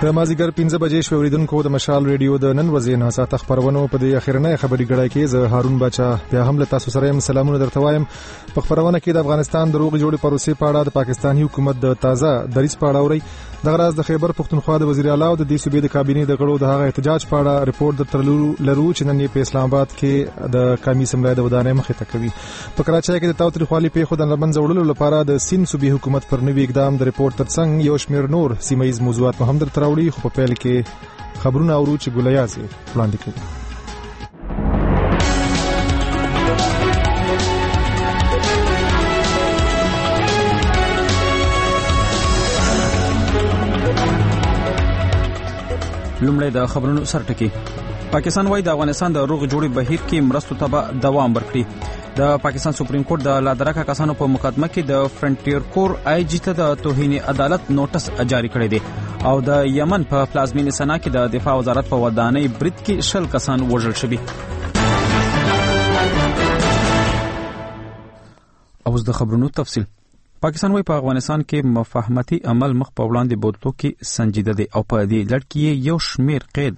د مازیګر 15 بجې شوې اوریدونکو د مشال ریډیو د نن ورځې نه ساعت خبرونه په دې اخیرنۍ خبري ګړای کې زه هارون بچا بیا هم له تاسو سره سلامونه درته وایم. په خبرونه کې د افغانستان د روغ جوړې پروسې په اړه د پاکستاني حکومت د تازه دریځ په اړه اوري. د غراز د خیبر پختونخوا د وزیر اعلی او د دې صوبې د کابینې د غړو د هغه احتجاج په اړه ریپورت درته لرو چې نن په اسلام آباد کې د قومي اسمبلی د ودانۍ مخې ته کوي. په کراچۍ کې د تاوتریخوالي په خود لمن زوړلو لپاره د سین صوبې حکومت پر نوي اقدام د ریپورت ترڅنګ یو شمېر نور سیمایي موضوعات هم درته راوړي. خو په پیل کې خبرونه اورو چې ګولیازي وړاندې کوي. لومړی د خبرونو سرټکی. پاکستان وايي د افغانستان د روغ جوړې بهیر کې مرستو ته دوام ورکړي. د پاکستان سپریم کورټ د لادرکه کسانو په مقدمه کې د فرنټیر کور آی جی ته د توهین عدالت نوټس جاری کړی دی او د یمن په پلازمینې سنا کې د دفاع وزارت په ودانۍ برید کې 10 کسان وژل شوي. اوس د خبرونو تفصیل. پاکستان وايي په افغانستان کې مفاهمتي عمل مخ په وړاندې بوتلو کې سنجیده دی او په دې لړ کې یو شمیر قید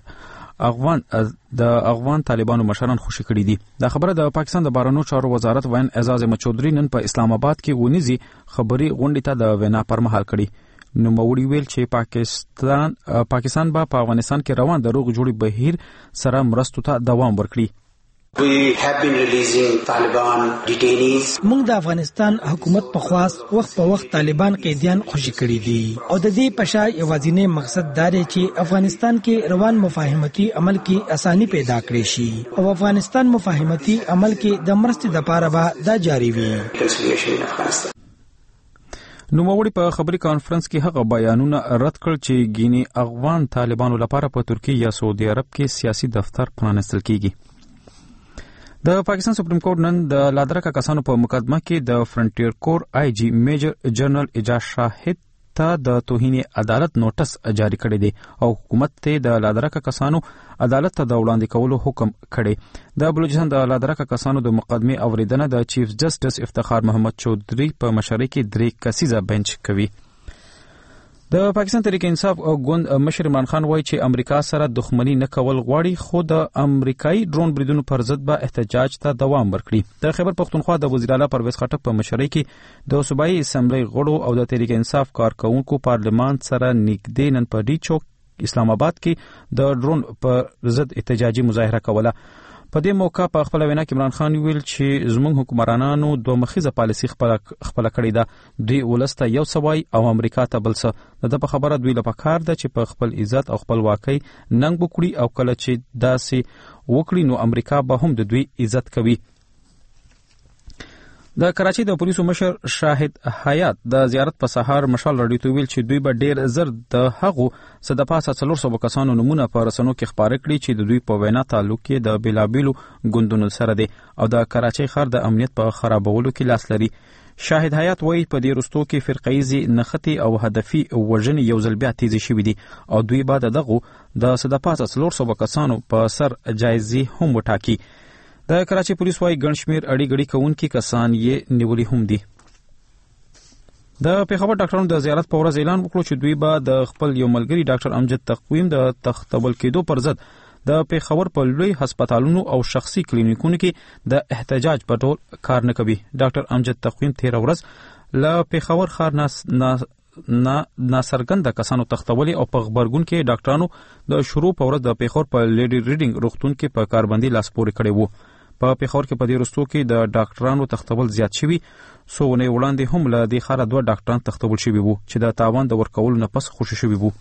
افغان طالبانو مشران خوشي کړي دي. دا خبره د پاکستان د بهرنیو چارو وزارت وین اعزاز احمد چودھری نن په اسلام آباد کې ونیزي خبري غونډې ته د وینا پر مهال کړي. نو موري ویل چې پاکستان په افغانستان کې روان د روغ جوړې بهیر سره مرستو ته دوام ورکړي. We have been releasing Taliban detainees. موږ د افغانستان حکومت په خواست وخت په وخت طالبان قیدیان خوشي کړي دي او د دې پښا یوازینی مقصد دا دی چې افغانستان کې روان مفاهمتي عمل کې اساني پیدا کړي شي او افغانستان مفاهمتي عمل کې د مرستې لپاره به دا جاری وي. نو موري په خبري کانفرنس کې هغه بیانونه رد کړ چې ګینی افغان طالبانو لپاره په ترکیه یا سعودي عرب کې سیاسي دفتر پرانستل کیږي. د پاکستان سپریم کورټ نن د لادرکه کسانو په مقدمه کې د فرنټیر کور آی جی میجر جنرال اجاز شاهد ته د توهین عدالت نوټس جاری کړی دی او حکومت ته د لادرکه کسانو عدالت ته د وړاندې کولو حکم کړی. د بلوچستان د لادرکه کسانو د مقدمه اوریدنه د چیف جسټس افتخار محمد چودھری په مشرۍ کې 3 کسیزه بنچ کوي. د پاکستان تحریک انصاف او ګوند مشر عمران خان وایي چې امریکا سره دښمنی نه کول غواړي خو د امریکایي ډرون بریدونو پر ضد به احتجاج ته دوام ورکړي. د خیبر پختونخوا د وزیر اعلی پرویز خټک په مشرۍ کې د صوبایي اسمبلی غړو او د تحریک انصاف کارکونکو پارلمان سره نږدې نن په ډي چوک اسلام آباد کې د ډرون پر ضد احتجاجي مظاهره کوله. په دې موقع په خپل وینا کې عمران خان ویل چې زموږ حکومرانانو دوه مخیزه پالیسي خپل کړې ده. دوی ولسته یو سوای او امریکا ته بل څه. د په خبره دوی له پکار ده چې په خپل عزت او خپل واقعي ننګ وکړي او کله چې داسې وکړي نو امریکا به هم د دوی عزت کوي. د کراچۍ د پولیسو مشر شاهد حیات د زیارت په سهار مشال رادیو ته ویل چې دوی به ډیر زر د هغو څه د پاسه 400 کسانو نمونه په رسنیو کې خبرې کړي چې د دوی په وینا تعلق کې د بیلابیلو ګوندونو سره دي او د کراچۍ ښار د امنیت په خرابولو کې لاس لري. شاهد حیات وایي په دې رستو کې فرقایزي نختی او هدفي وژنې یو ځل بیا تیزی شوې دي او دوی بعد دغه د څه د پاسه 400 کسانو په سر جایزي هم وټاکي. د کراچۍ پولیس وايي ګڼ شمېر اړیګړي کوونکي کسان یې نیولي هم دي. د پیښور ډاکټرانو د زیارت په ورځ اعلان وکړو چې دوی به د خپل یو ملګري ډاکټر امجد تقویم د تختبل کېدو پر ضد د پیښور په لوی هسپتالونو او شخصي کلینیکونو کې د احتجاج په ډول کار نه کوي. ډاکټر امجد تقویم 13 ورځ له پیښور ښار ناسرګند کسانو تختولي او په خبرګون کې ډاکټرانو د شروع په ورځ د پیښور په لیډي ریډینګ روغتون کې په کاربندي لاس پورې کړی وو. په پیښور کې په دې رستو کې د ډاکټرانو تختول زیات شوي. څو ونې وړاندې هم له دې ښاره 2 ډاکټران تختول شوي وو چې د تاوان د ورکولو نه پس خوشي شوي وو.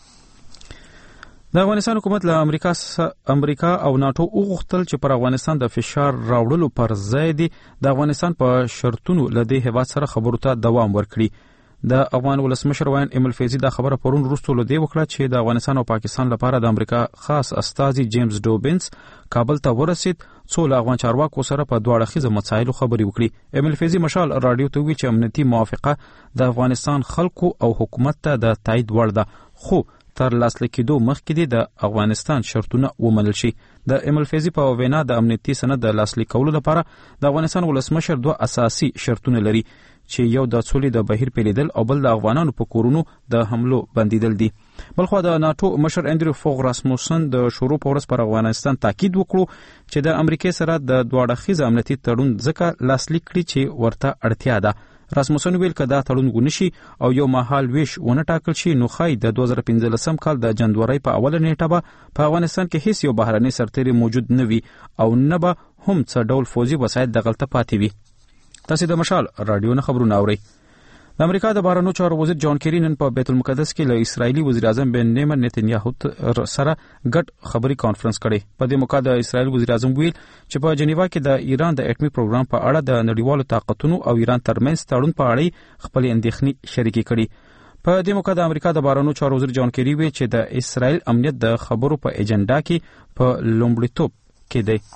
د افغانستان حکومت له امریکا او ناتو وغوښتل چې پر افغانستان د فشار راوړلو پر ځای دی د افغانستان په شرطونو له دې هیواد سره خبرو ته دوام ورکړي. د افغان ولسمشر وین ایمل فیضی دا خبره پرون وروسته له دې وکړه چې د افغانستان او پاکستان لپاره د امریکا خاص استازي جیمز ډوبنس کابل ته ورسید څو له افغان چارواکو سره په دوه اړخیزه مسایلو خبرې وکړي. ایمل فیضی مشال رادیو ته وی چې امنیتي موافقه د افغانستان خلکو او حکومت ته د تایید وړ ده خو تر لاسلیک کېدو مخکې د افغانستان شرطونه ومنل شي. د ایمل فیضی په وینا د امنیتي سند د لاسلیک کولو لپاره د افغانستان ولسمشر 2 اساسي شرطونه لري چې یو د سولې د بهیر پیلیدل او بل د افغانانو په کورونو د حملو بندیدل دي. بلخو د ناتو مشر اندریو فوغ راسموسن د شروع په ورځ پر افغانستان تاکید وکړو چې د امریکای سره د دوه اړخیز امنیتي تړون ځکه لاسلیک کړي چې ورته اړتیا ده. راسموسن ویل کدا تړون ونشي او یو مهال ویش ونه ټاکل شي نو خای د 2015 کال د جنوري په اوله نیټه به په افغانستان کې هیڅ یو بهرني سرتیری موجود نه وي او نه به هم څه ډول فوزي وسایل د غلطه پاتې وي. تاسو د مشال رادیو نه خبرونه اورئ. د امریکا د بهرنیو چارو وزیر جان کیری نن په بیت المقدس کې له اسرایلی وزیر اعظم بنیامین نتنیاهو سره ګډ خبري کانفرنس کړي. په دې موقع د اسرایل وزیر اعظم ویل چې په جنیوا کې د ایران د اټومي پروګرام په اړه د نړیوالو طاقتونو او ایران ترمنځ تړون په اړه خپل اندېښنې شریکې کړي. په دې موقع د امریکا د بهرنیو چارو وزیر جان کیری ویل چې د اسرایل امنیت د خبرو په ایجنډا کې په لومړیتوب کې دی.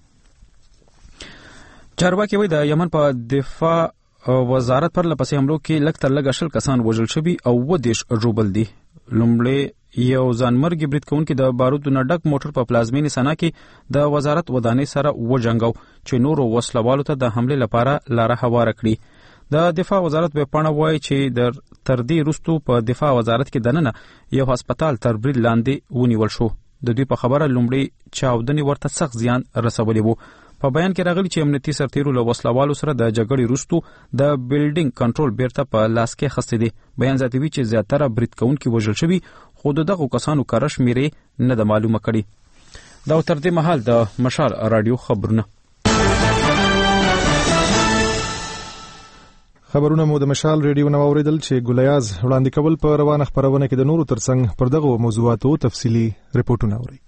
چارواکي وایي د یمن په دفاع وزارت پر لپسې حملو کې لږ تر لږه 10 کسان وژل شوي او 20 ژوبل دي. لومړی یو ځانمرګي برید کوونکي د بارودو نه ډک موټر په پلازمینې سنا کې د وزارت ودانۍ سره وجنګاو چې نورو وسلوالو ته د حملې لپاره لاره هواره کړي. د دفاع وزارت به پاڼه وایي چې تر دې وروسته په دفاع وزارت کې دننه یو هسپتال تر برید لاندې ونیول شو. د دوی په خبره لومړی چاودنې ورته سخت زیان رسولی وو. په بیان کې راغلی چې امنیتي سرتیرو له وسلوالو سره د جګړې وروسته د بلډینګ کنټرول بیرته په لاس کې اخیستی دی. بیان زیاتوي چې زیاتره برید کوونکي وژل شوي خو دغه کسانو کره شمېرې نه ده معلومه کړې. دا تر دې مهال د مشال رادیو خبرونه. خبرونه مو د مشال ریډیو نو اوریدل چې ګولیاز وړاندې کول په روانه خبرونه کې د نورو ترڅنګ پر دغه موضوعاتو تفصیلی ریپورتونه اوري.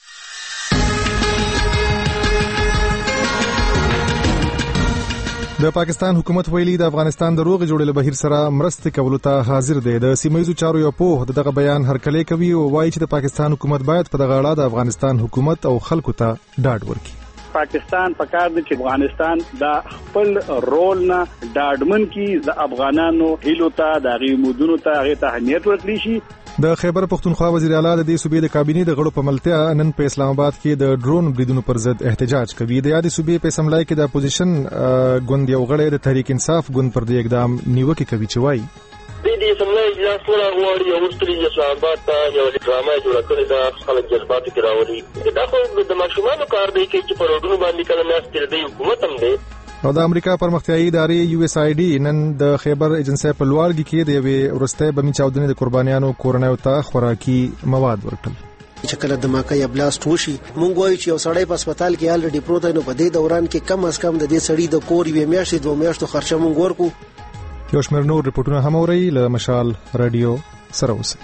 د پاکستان حکومت ویلي د افغانستان د روغې جوړې له بهیر سره مرستې کولو ته حاضر دی. د سیمه‌ییزو چارو یو پوه دغه بیان هرکلی کوي او وایي چې د پاکستان حکومت باید په دغه اړه د افغانستان حکومت او خلکو ته ډاډ ورکړي. پاکستان پکار دی چې افغانستان د خپل رول نه ډاډمن کی د افغانانو هیلو ته د غیمودونو ته هغه ته اهمیت ورکړي شي. د خیبر پختونخوا وزیر اعلی د دې صوبې د کابینې د غړو په ملتیا نن په اسلام آباد کې د ډرون بریدونو پر ضد احتجاج کوي. د یادې صوبې په اسمبلی کې د اپوزیشن ګوند یو غړی د تحریک انصاف ګوند پر دې اقدام نیوکه کوي چې وایي د اسمبلی اجلاس ټول غواړي او ستړي اسلام آباد ته یو ډرامه جوړه کړې ده خلک جذباتو کې راوړي. دا خو د ماشومانو کار دی چې په روډونو باندې کله ناست دی حکومت هم دی. او د امریکا پرمختیایي ادارې USAID نن د خیبر ایجنسی په لوړګي کې د یوې ورستۍ بمي چاودنې د قربانیانو کورنیو ته خوراکي مواد ورکړل. چې کله د ماکه یا بلاست وشي مونږ وایو چې یو سړی په هسپتال کې الریډي پروت دی نو په دې دوران کې کم از کم د دې سړي د کور یوې میاشتې 2 میاشتو خرچه مونږ ورکو. یو شمېر نور ریپورتونه هم اورئ له مشال رادیو سره اوسئ.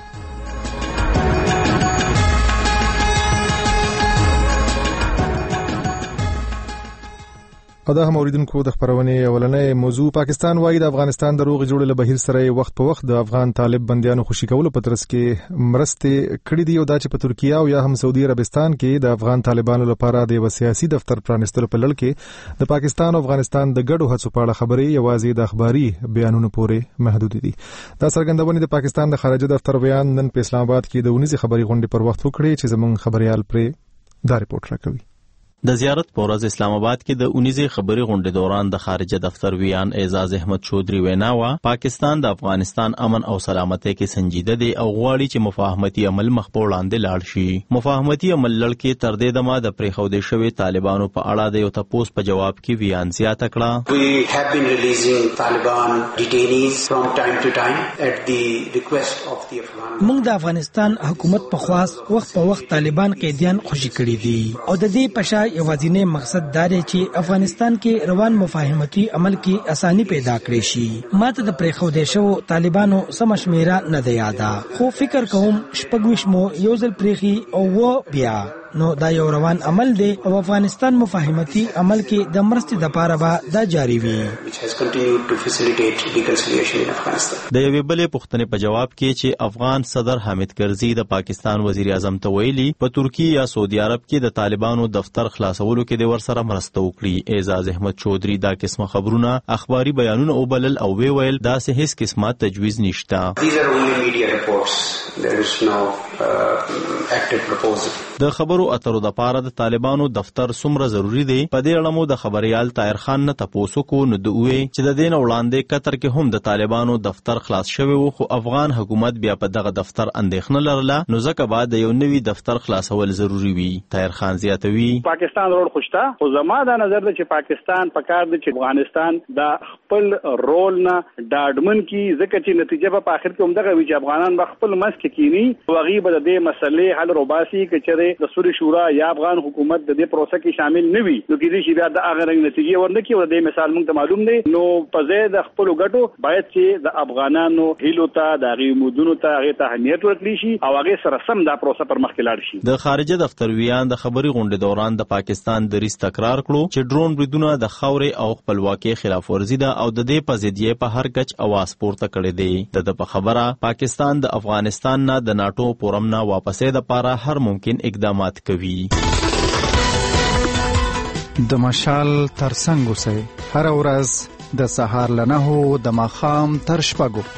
او دا هم اوریدونکو د خبرونې اولنې موضوع پاکستان وايي د افغانستان د روغې جوړې له بهیر سره وخت په وخت د افغان طالب بنديانو خوشي کولو په ترڅ کې مرستې کړې دي او دا چې په ترکیه او یا هم سعودي عربستان کې د افغان طالبانو لپاره د یو سیاسي دفتر پرانیستلو په لړ کې د پاکستان او افغانستان د ګډو هڅو په اړه خبرې یوازې د اخباري بیانونو پورې محدود دي. دا څرګندونه د پاکستان د خارجه دفتر بیان نن په اسلام آباد کې د ونیزي خبري غونډې پر وخت وکړي چې زموږ خبريال پرې دا ریپورت راکوي. د زیارت په ورځ اسلام آباد کې د اونیزي خبري غونډې دوران د خارجه دفتر ویان اعزاز احمد چودري ویناوه پاکستان د افغانستان امن او سلامتۍ کې سنجیده دی او غواړي چې مفاهمتي عمل مخ په وړاندې لاړ شي. مفاهمتي عمل لړ کې تر دې دمه د پریښودې شوی طالبانو په اړه د یو تپوس په جواب کې ویان زیاته کړه. We have been releasing Taliban detainees from time to time at the request of the Afghan. موږ د افغانستان حکومت په خواست وخت په وخت طالبان قیدیان خوشي کړي دي او د دې پشا یوازینی مقصد دا دی چې افغانستان کې روان مفاهمتي عمل کې اساني پیدا کړي شي. ماته د پریښودې شو طالبانو سم شمیره نه دی یاده خو فکر کوم شپږ مو یو ځل پریخي او و بیا نو دا یو روان عمل دی او افغانستان مفاهمتي عمل کې د مرستې د پاره به دا جاری وي. د یوې بلې پوښتنې په جواب کې چې افغان صدر حامد کرزي د پاکستان وزیر اعظم ته ویلي په ترکیه یا سعودي عرب کې د طالبانو دفتر خلاصولو کې د ورسره مرسته وکړي. اعزاز احمد چودري دا قسمه خبرونه اخباري بیانونه وبلل او ویل دا سه هیڅ قسمه تجویز نشته. د خبرو خبرو اترو د پاره د طالبانو دفتر څومره ضروری دی. په دې اړه مو د خبريال طاهر خان نه تاسو کو نو دوی چې د دین وړاندې قطر کې هم د طالبانو دفتر خلاص شوی وو، خو افغان حکومت بیا په دغه دفتر اندېښنه لرله، نو ځکه بعد یو نوی دفتر خلاصول ضروری وي. طاهر خان زیاتوي پاکستان روډ خوشتا خو زما دا نظر دی چې پاکستان پکار دی چې افغانستان دا خپل رول نه ډاډمن کی، ځکه چې نتیجه په اخر کې هم دغه وی چې افغانان به خپل مسک کینی او غیب د دې مسلې حل روباسي کچره د سوري شورا یا افغان حکومت د دې پروسه کې شامل نه وي، نو کې دې شی بیا د هغه رنګ نتیجه ورنکي. او د مثال موږ ته معلوم دی نو په ځای د خپل ګټو باید چې د افغانانو هیلو ته د غیمودونو ته هغه ته اهمیت ورکړي شي او هغه سره سم دا پروسه پر مخ کې لاړ شي. د خارجه دفتر ویان د خبري غونډې دوران د پاکستان دریځ تکرار کړو چې ډرون بریدونه د خاورې او خپلواکۍ خلاف ورزي ده او د دې په ضد یې په هر کچ اواز پورته کړی دی. د په خبره پاکستان د افغانستان نه د ناتو پورم نه واپسې د پاره هر ممکن اقدامات کوي. د مشال ترڅنګ اوسئ هر ورځ د سهار له 9 د ماښام تر 6.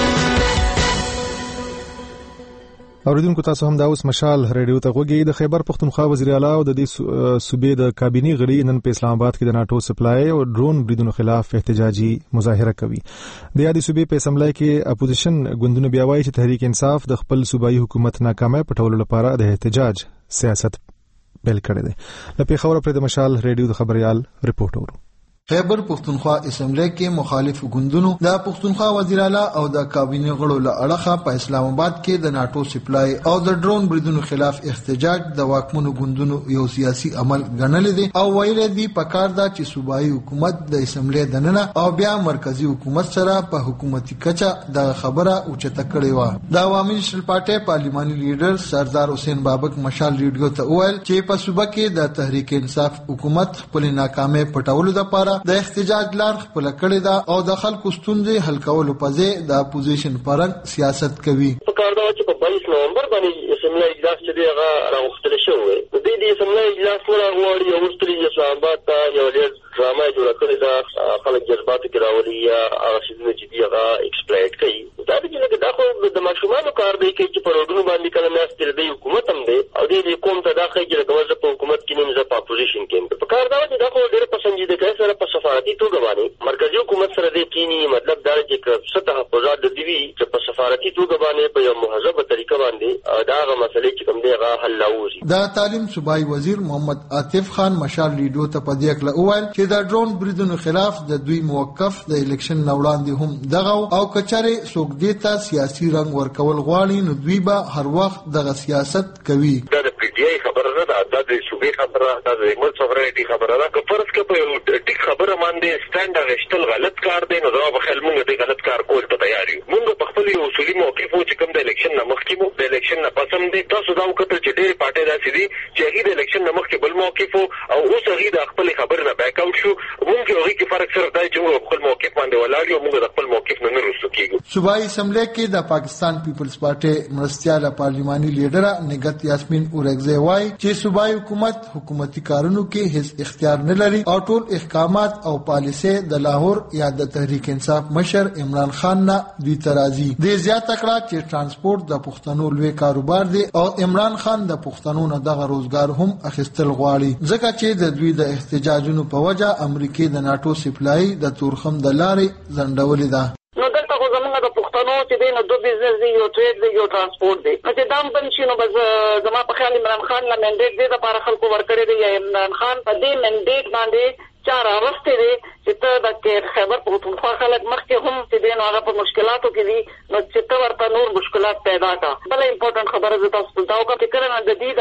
اوریدونکو تاسو هم دا اوس مشال ریډیو ته غوږی. د خیبر پختونخوا وزیر اعلی او د دې صوبې د کابینی غړي نن په اسلام آباد کې د ناتو سپلای او ډرون بریدونو خلاف احتجاجي مظاهره کوي. د یادې صوبې په اسمبلی کې اپوزیشن ګوندونه بیا وایي چې تحریک انصاف د خپل صوبایي حکومت ناکامۍ پټولو لپاره د احتجاج سیاست پیل کړی دی. له پیښور پر د مشال ریډیو د خبريال ریپورت اورو. خیبر پختونخوا اسمبلی کې مخالف ګوندونو د پختونخوا وزیر اعلی او د کابینه غړو له اړخه په اسلام آباد کې د ناتو سپلای او د ډرون بریدونو خلاف احتجاج د واکمنو ګوندونو یو سیاسي عمل ګڼل دي او ویل دي پکار دا چې صوبایي حکومت د اسمبلی دننه او بیا مرکزی حکومت سره په حکومتي کچه د خبره اوچته کړې و. د عوامي نېشنل پارټي پارلماني لیډر سردار حسین بابک مشال ریډیو ته وویل چې په صوبه کې د تحریک انصاف حکومت خپل ناکامۍ پټولو لپاره د احتجاج لار خپل کړی دا او د خلکو ستونزې حل کولو په ځای د اپوزیشن پرنګ سیاست کوي. په کار دا چې په 22 نومبر باندې اسمبلی اجلاس چې دی هغه راوختل شوی د دې اسمبلی اجلاس ورغواړي او ورستري اسلام آباد ته یو ډېر ډرامه جوړه کړې ده، خلک جذباتو کې راولي یا هغه شیزونه چې دی هغه ایکسپلایټ کوي. دا چې دا خو د ماشومانو کار دی چې په روډونو باندې کله ناست دی حکومت هم دی او دې کوم ته دا خې چې د په حکومت کې نه په اپوزیشن کې په کار دا چې دا خو ډېر پسندیده کوي سره په سفارتي توګه باندې مرکزی حکومت سره دی کینی، مطلب دا چې سطح تحفظات د دیوی چې په سفارتي توګه باندې په یو مهذبه طریقه باندې دا هغه مسلې چې کوم دی هغه حل لاوځي. دا تعلیم صوبایي وزیر محمد عاطف خان مشال ریډیو ته په دې اړه وویل چې د ډرون بریدونو خلاف د دوی موقف د الیکشن وړاندې هم دغه او کچره څوک دیتا سیاسي رنګ ورکول غواړي نو دوی به هر وخت دغه سیاست کوي. دا د پی ډی آی خبره نه ده، دا د صوبې خبره ده، د ملت سوورنټي خبره ده. که فرض کړه په یو ټیک خبره باندې سټاند غشتل غلط کار دی نو دا به خل موږ د غلط کار کول ته تیار یو. موږ په خپل اصولي موقف چې کوم د الیکشن نه مخکې مو د الیکشن نه پسم دي تاسو دا وکړه چې ډېر پارټي داسې دي چې هغه د الیکشن نه مخکې بل موقف او اوس هغه د خپل خبره نه بیک اوټ شو. موږ هغه کې فرق سره دی چې موږ خپل موقف باندې ولاړ یو، موږ د خپل موقف نه رسو کیږو. صوبایي اسمبلی کې د پاکستان پیپلز پارټي مرستياله پارلماني لیډر نگت یاسمین اورګزی وايي چې صوبایي حکومت حکومتي کارونو کې هیڅ اختیار نه لري او ټول احکامات او پالیسي د لاهور یا د تحریک انصاف مشر عمران خان نه دوی ترازی. د زیاته کړه چې ترانسپورت د پښتنو لوی کاروبار دی او عمران خان د پښتنو نه دغه روزګار هم اخیستل غواړي ځکه چې د دوی د احتجاجونو په وجه امریکای د ناتو سپلای د تورخم د لارې ځنډولې ده. نو دلته خو زمونږ د پښتنو چې دی نو دو بزنس دی، یو ټریډ دی، یو ترانسپورت دی. نو چې دام بند شي نو بس زما په خیال عمران خان له منډیټ دې لپاره خلکو ورکړی دی یا عمران خان په دې منډیټ باندې چار راوستي دي چې ته د خیبر پختونخوا خلک مخکې هم چې دی نو هغه په مشکلاتو کې دي نو چې ته ورته نور مشکلات پیدا کړه. بله امپورټنټ خبره زه تاسو ته دا وکړم چې کله نه د دې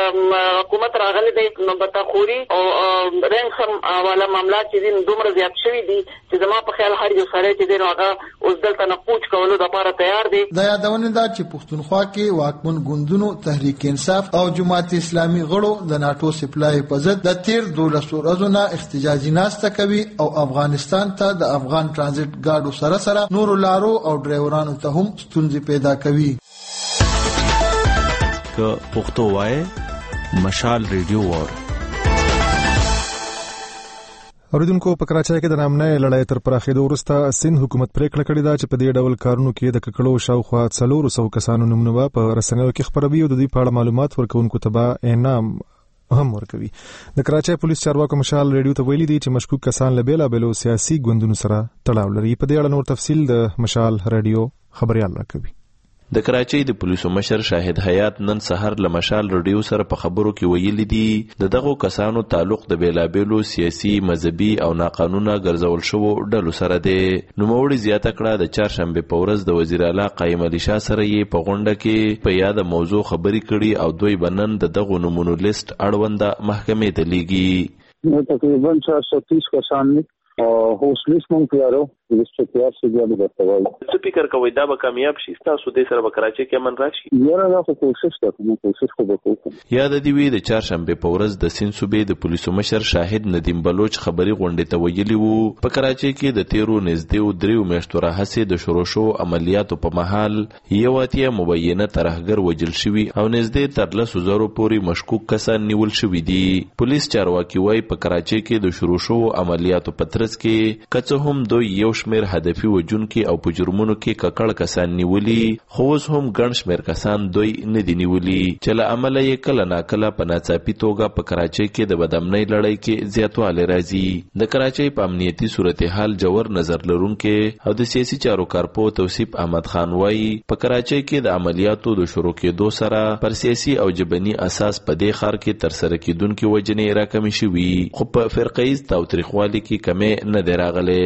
د حکومت راغلی دی نو بتاخوري او رنسم والا معاملات چې دي نو دومره زیات شوي دي چې زما په خیال هر یو سړی چې دی نو هغه اوس دلته نه پوچ کولو دپاره تیار دی. د یادونه ده چې پښتونخوا کې واکمن ګوندونو تحریک انصاف او جماعت اسلامي غړو د ناتو سپلای په ضد د تیر 12 ورځو نه احتجاجي ناسته کوي او افغانستان ته د افغان ترانزیت ګاډو سره سره نور لارو او ډرایورانو ته هم ستونزې پیدا کوي. که پښتو وای مشال ریډیو ور اوریدونکو په کراچۍ کې د نامنۍ لړۍ تر پراخېدو وروسته سند حکومت پریکړه کړې ده چې په دې ډول کارونو کې د ککړو شاوخوا 400 کسانو نومونه په رسنیو کې خپروي او د دوی په اړه معلومات ورکوونکو ته به انعام هم ورکوي. د کراچۍ پولیس چارواکو مشال ریډیو ته ویلي دي چې مشکوک کسان له بیلابېلو سیاسي ګوندونو سره تړاو لري. په دې اړه نور تفصیل د مشال ریډیو خبريال راکوي. د کراچۍ د پولیسو مشر شاهد حیات نن سحر له مشال ریډیو سره په خبرو کې ویلي دي د دغو کسانو تعلق د بیلابېلو سیاسي مذهبي او ناقانونه ګرځول شوو ډلو سره دی. نوموړي زیاته کړه د چهارشنبه په ورځ د وزیر اعلی قایم علي شاه سره یې په غونډه کې په یاد موضوع خبرې کړي او دوی بنن د دغو نومونو لیست اړونده محکمې ته لیږي. تقریبا 430 کسان هوسلیس مونږ پیارو د استعمار سره د بتوال څه فکر کوي دا به کامیاب شي تاسو د سره به کراچۍ کې من راشي یاره دا کوشش کوم یاد دی وی د چهارشنبه په ورځ د سند صوبې د پولیسو مشر شاهد ندیم بلوچ خبري غونډه ته ویلي وو په کراچۍ کې د 13 نږدې 3 میاشتو راهسې د شروع شو عملیاتو په محل یو اتیا مبینه ترهګر وجل شوی او نږدې تر 100,000 پورې مشکوک کسان نیول شوی دي. پولیس چارواکي وای په کراچۍ کې د شروع شو عملیاتو په ترڅ کې کڅ هم دوی یو شمیر هدفي وجونکي او په جرمونو کې ککړ کسان نیولي خو اوس هم ګڼ شمیر کسان دوی نه دي نیولي چې له عمله یې کله ناکله په ناڅاپي توګه په کراچۍ کې د بدامنۍ لړۍ کې زیاتوالی راځي. د کراچۍ په امنیتي صورتحال جوړ نظر لرونکي او د سیاسي چارو کارپو توصیف احمد خان وایي په کراچۍ کې د عملیاتو د شروع کېدو سره پر سیاسي او جبني اساس په دې ښار کې ترسره کېدونکي وجنې راکمې شوي خو په فرقیز تاوتریخوالي کې کمې نه دی راغلی.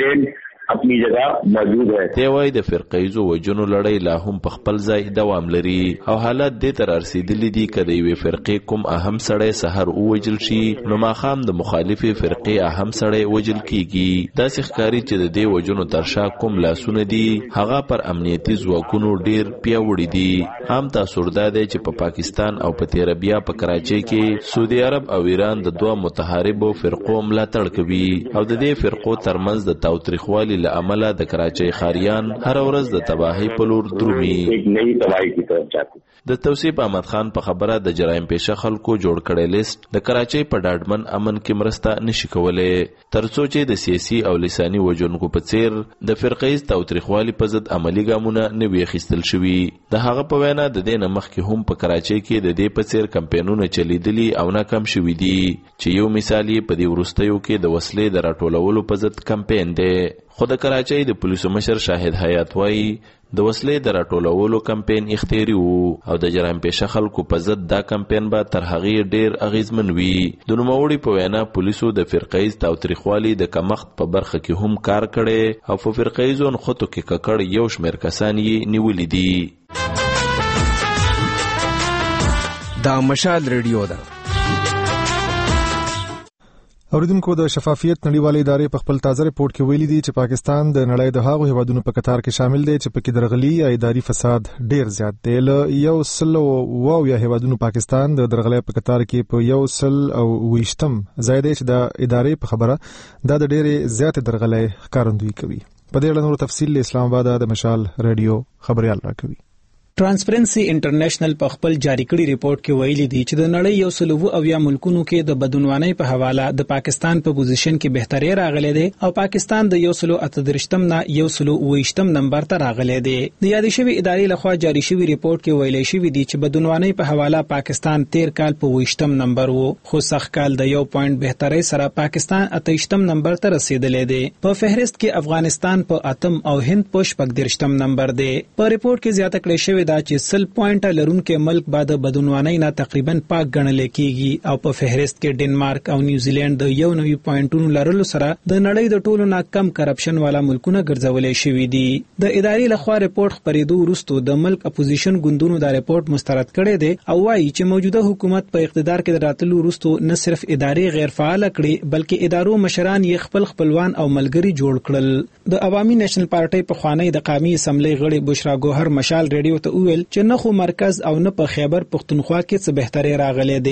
اپنی جگہ موجود ہے. دیوای د فرقیزو وجنو لړۍ لا هم په خپل ځای دوام لري او حالت د تر رسیدلې دي کله یو فرقې کوم اهم سړی سحر وجل شي نو ماخام د مخالفي فرقې اهم سړی وجل کیږي. دا ښکاری چې د دې وجنو ترشا کوم لاسونه دي هغه پر امنیتي ځواکونو ډیر پیاوړي دي. هم تاسو وردا دی چې په پاکستان او په تیربیا په کراچۍ کې سعودي عرب او ایران د دوه متحاربو فرقو ملاتړ کوي او د دې فرقو ترمنځ د تاوتریخوالي له امله د کراچۍ خاریان هر ورځ د تباہی په لور درومي. د توصیف احمد خان په خبره د جرایم پیشه خلکو جوړ کړي لیست د کراچۍ په ډاډمن امن کې مرسته نشي کولای ترڅو چې د سیاسي او لساني وجونکو په څیر د فرقیز تاوتریخوالي په ضد عملی ګامونه نه وي اخیستل شوي. د هغه په وینا د دې نه مخکې هم په کراچۍ کې د دې په څیر کمپاینونه چلیدلي او ناکام شوي دي چې یو مثال یې په دې وروستیو کې د وسلې د راټولولو په ضد کمپاین دی. خو د کراچۍ د پولیسو مشر شاهد حیات وایي د وسلې د راټولولو کمپاین اختیاري وو او د جرایم پیشه خلکو په ضد دا کمپاین به تر هغې ډیر اغیزمن وي. د نوموړي په وینا پولیسو د فرقیز تاوتریخوالي د کمښت په برخه کې هم کار کړي او په فرقیزو نښتو کې ککړ یو شمیر کسان یې نیولي دي. دا مشال ریډیو ده. اوریدونکو د شفافیت نړیوالې ادارې په خپل تازه ریپورت کې ویلي دي چې پاکستان د نړۍ د هغو هیوادونو په قطار کې شامل دی چې پکې درغلي یا اداري فساد ډیر زیات دی. له 100 هیوادونو پاکستان د درغلۍ په قطار کې په 120 ځای دی چې د ادارې په خبره دا د ډېرې زیات درغلۍ ښکارندویي کوي. په دې اړه نور تفصیل اسلام آباد د مشال ریډیو خبريال راکوي. ټرانسپرنسي انټرنیشنل په خپل جاری کړي ریپورت کې ویلي دي چې د نړۍ 190 ملکونو کې د بدعنوانۍ په حواله د پاکستان په پوزیشن کې بهتري راغلي دي او پاکستان د 138 نه 120 نمبر ته راغلي دي. د یادې شوی ادارې لخوا جاری شوی ریپورت کې ویلي شوی دي چې بدعنوانۍ په حواله پاکستان 13 کال په 20 نمبر وو خو سخت کال د 1 پوینټ بهتري سره پاکستان 28 نمبر ته رسیدلې دي. په فهرست کې افغانستان په 8 او هند په 14 نمبر دي. په ریپورت کې زیاته کړی شوی دا چې 100 پوینټ لرونکو ملک بعد بدعنوانۍ نه تقریبا پاک ګڼل کېږي او په فهرست کې ډنمارک او نیوزیلند د 90 پوینټونو لرلو سره د نړۍ د ټولو نه کم کرپشن والا ملکونه ګرځولې شوي دي. د ادارې لخوا ریپورت خبرېدو وروسته د ملک اپوزیشن ګوندونو دا ریپورت مسترد کړی دی او وایي چې موجوده حکومت په اقتدار کې راتلو وروسته نه صرف ادارې غیر فعال کړي بلکې ادارو مشران یې خپلوان او ملګري جوړ کړل. د عوامي نېشنل پارټۍ په خوانی د قومي اسمبلی غړي بشرا ګوهر مشال ریډیو ته ویل چې نه خو مرکز او نه په خیبر پختونخوا کې څه بهتري راغلي دي.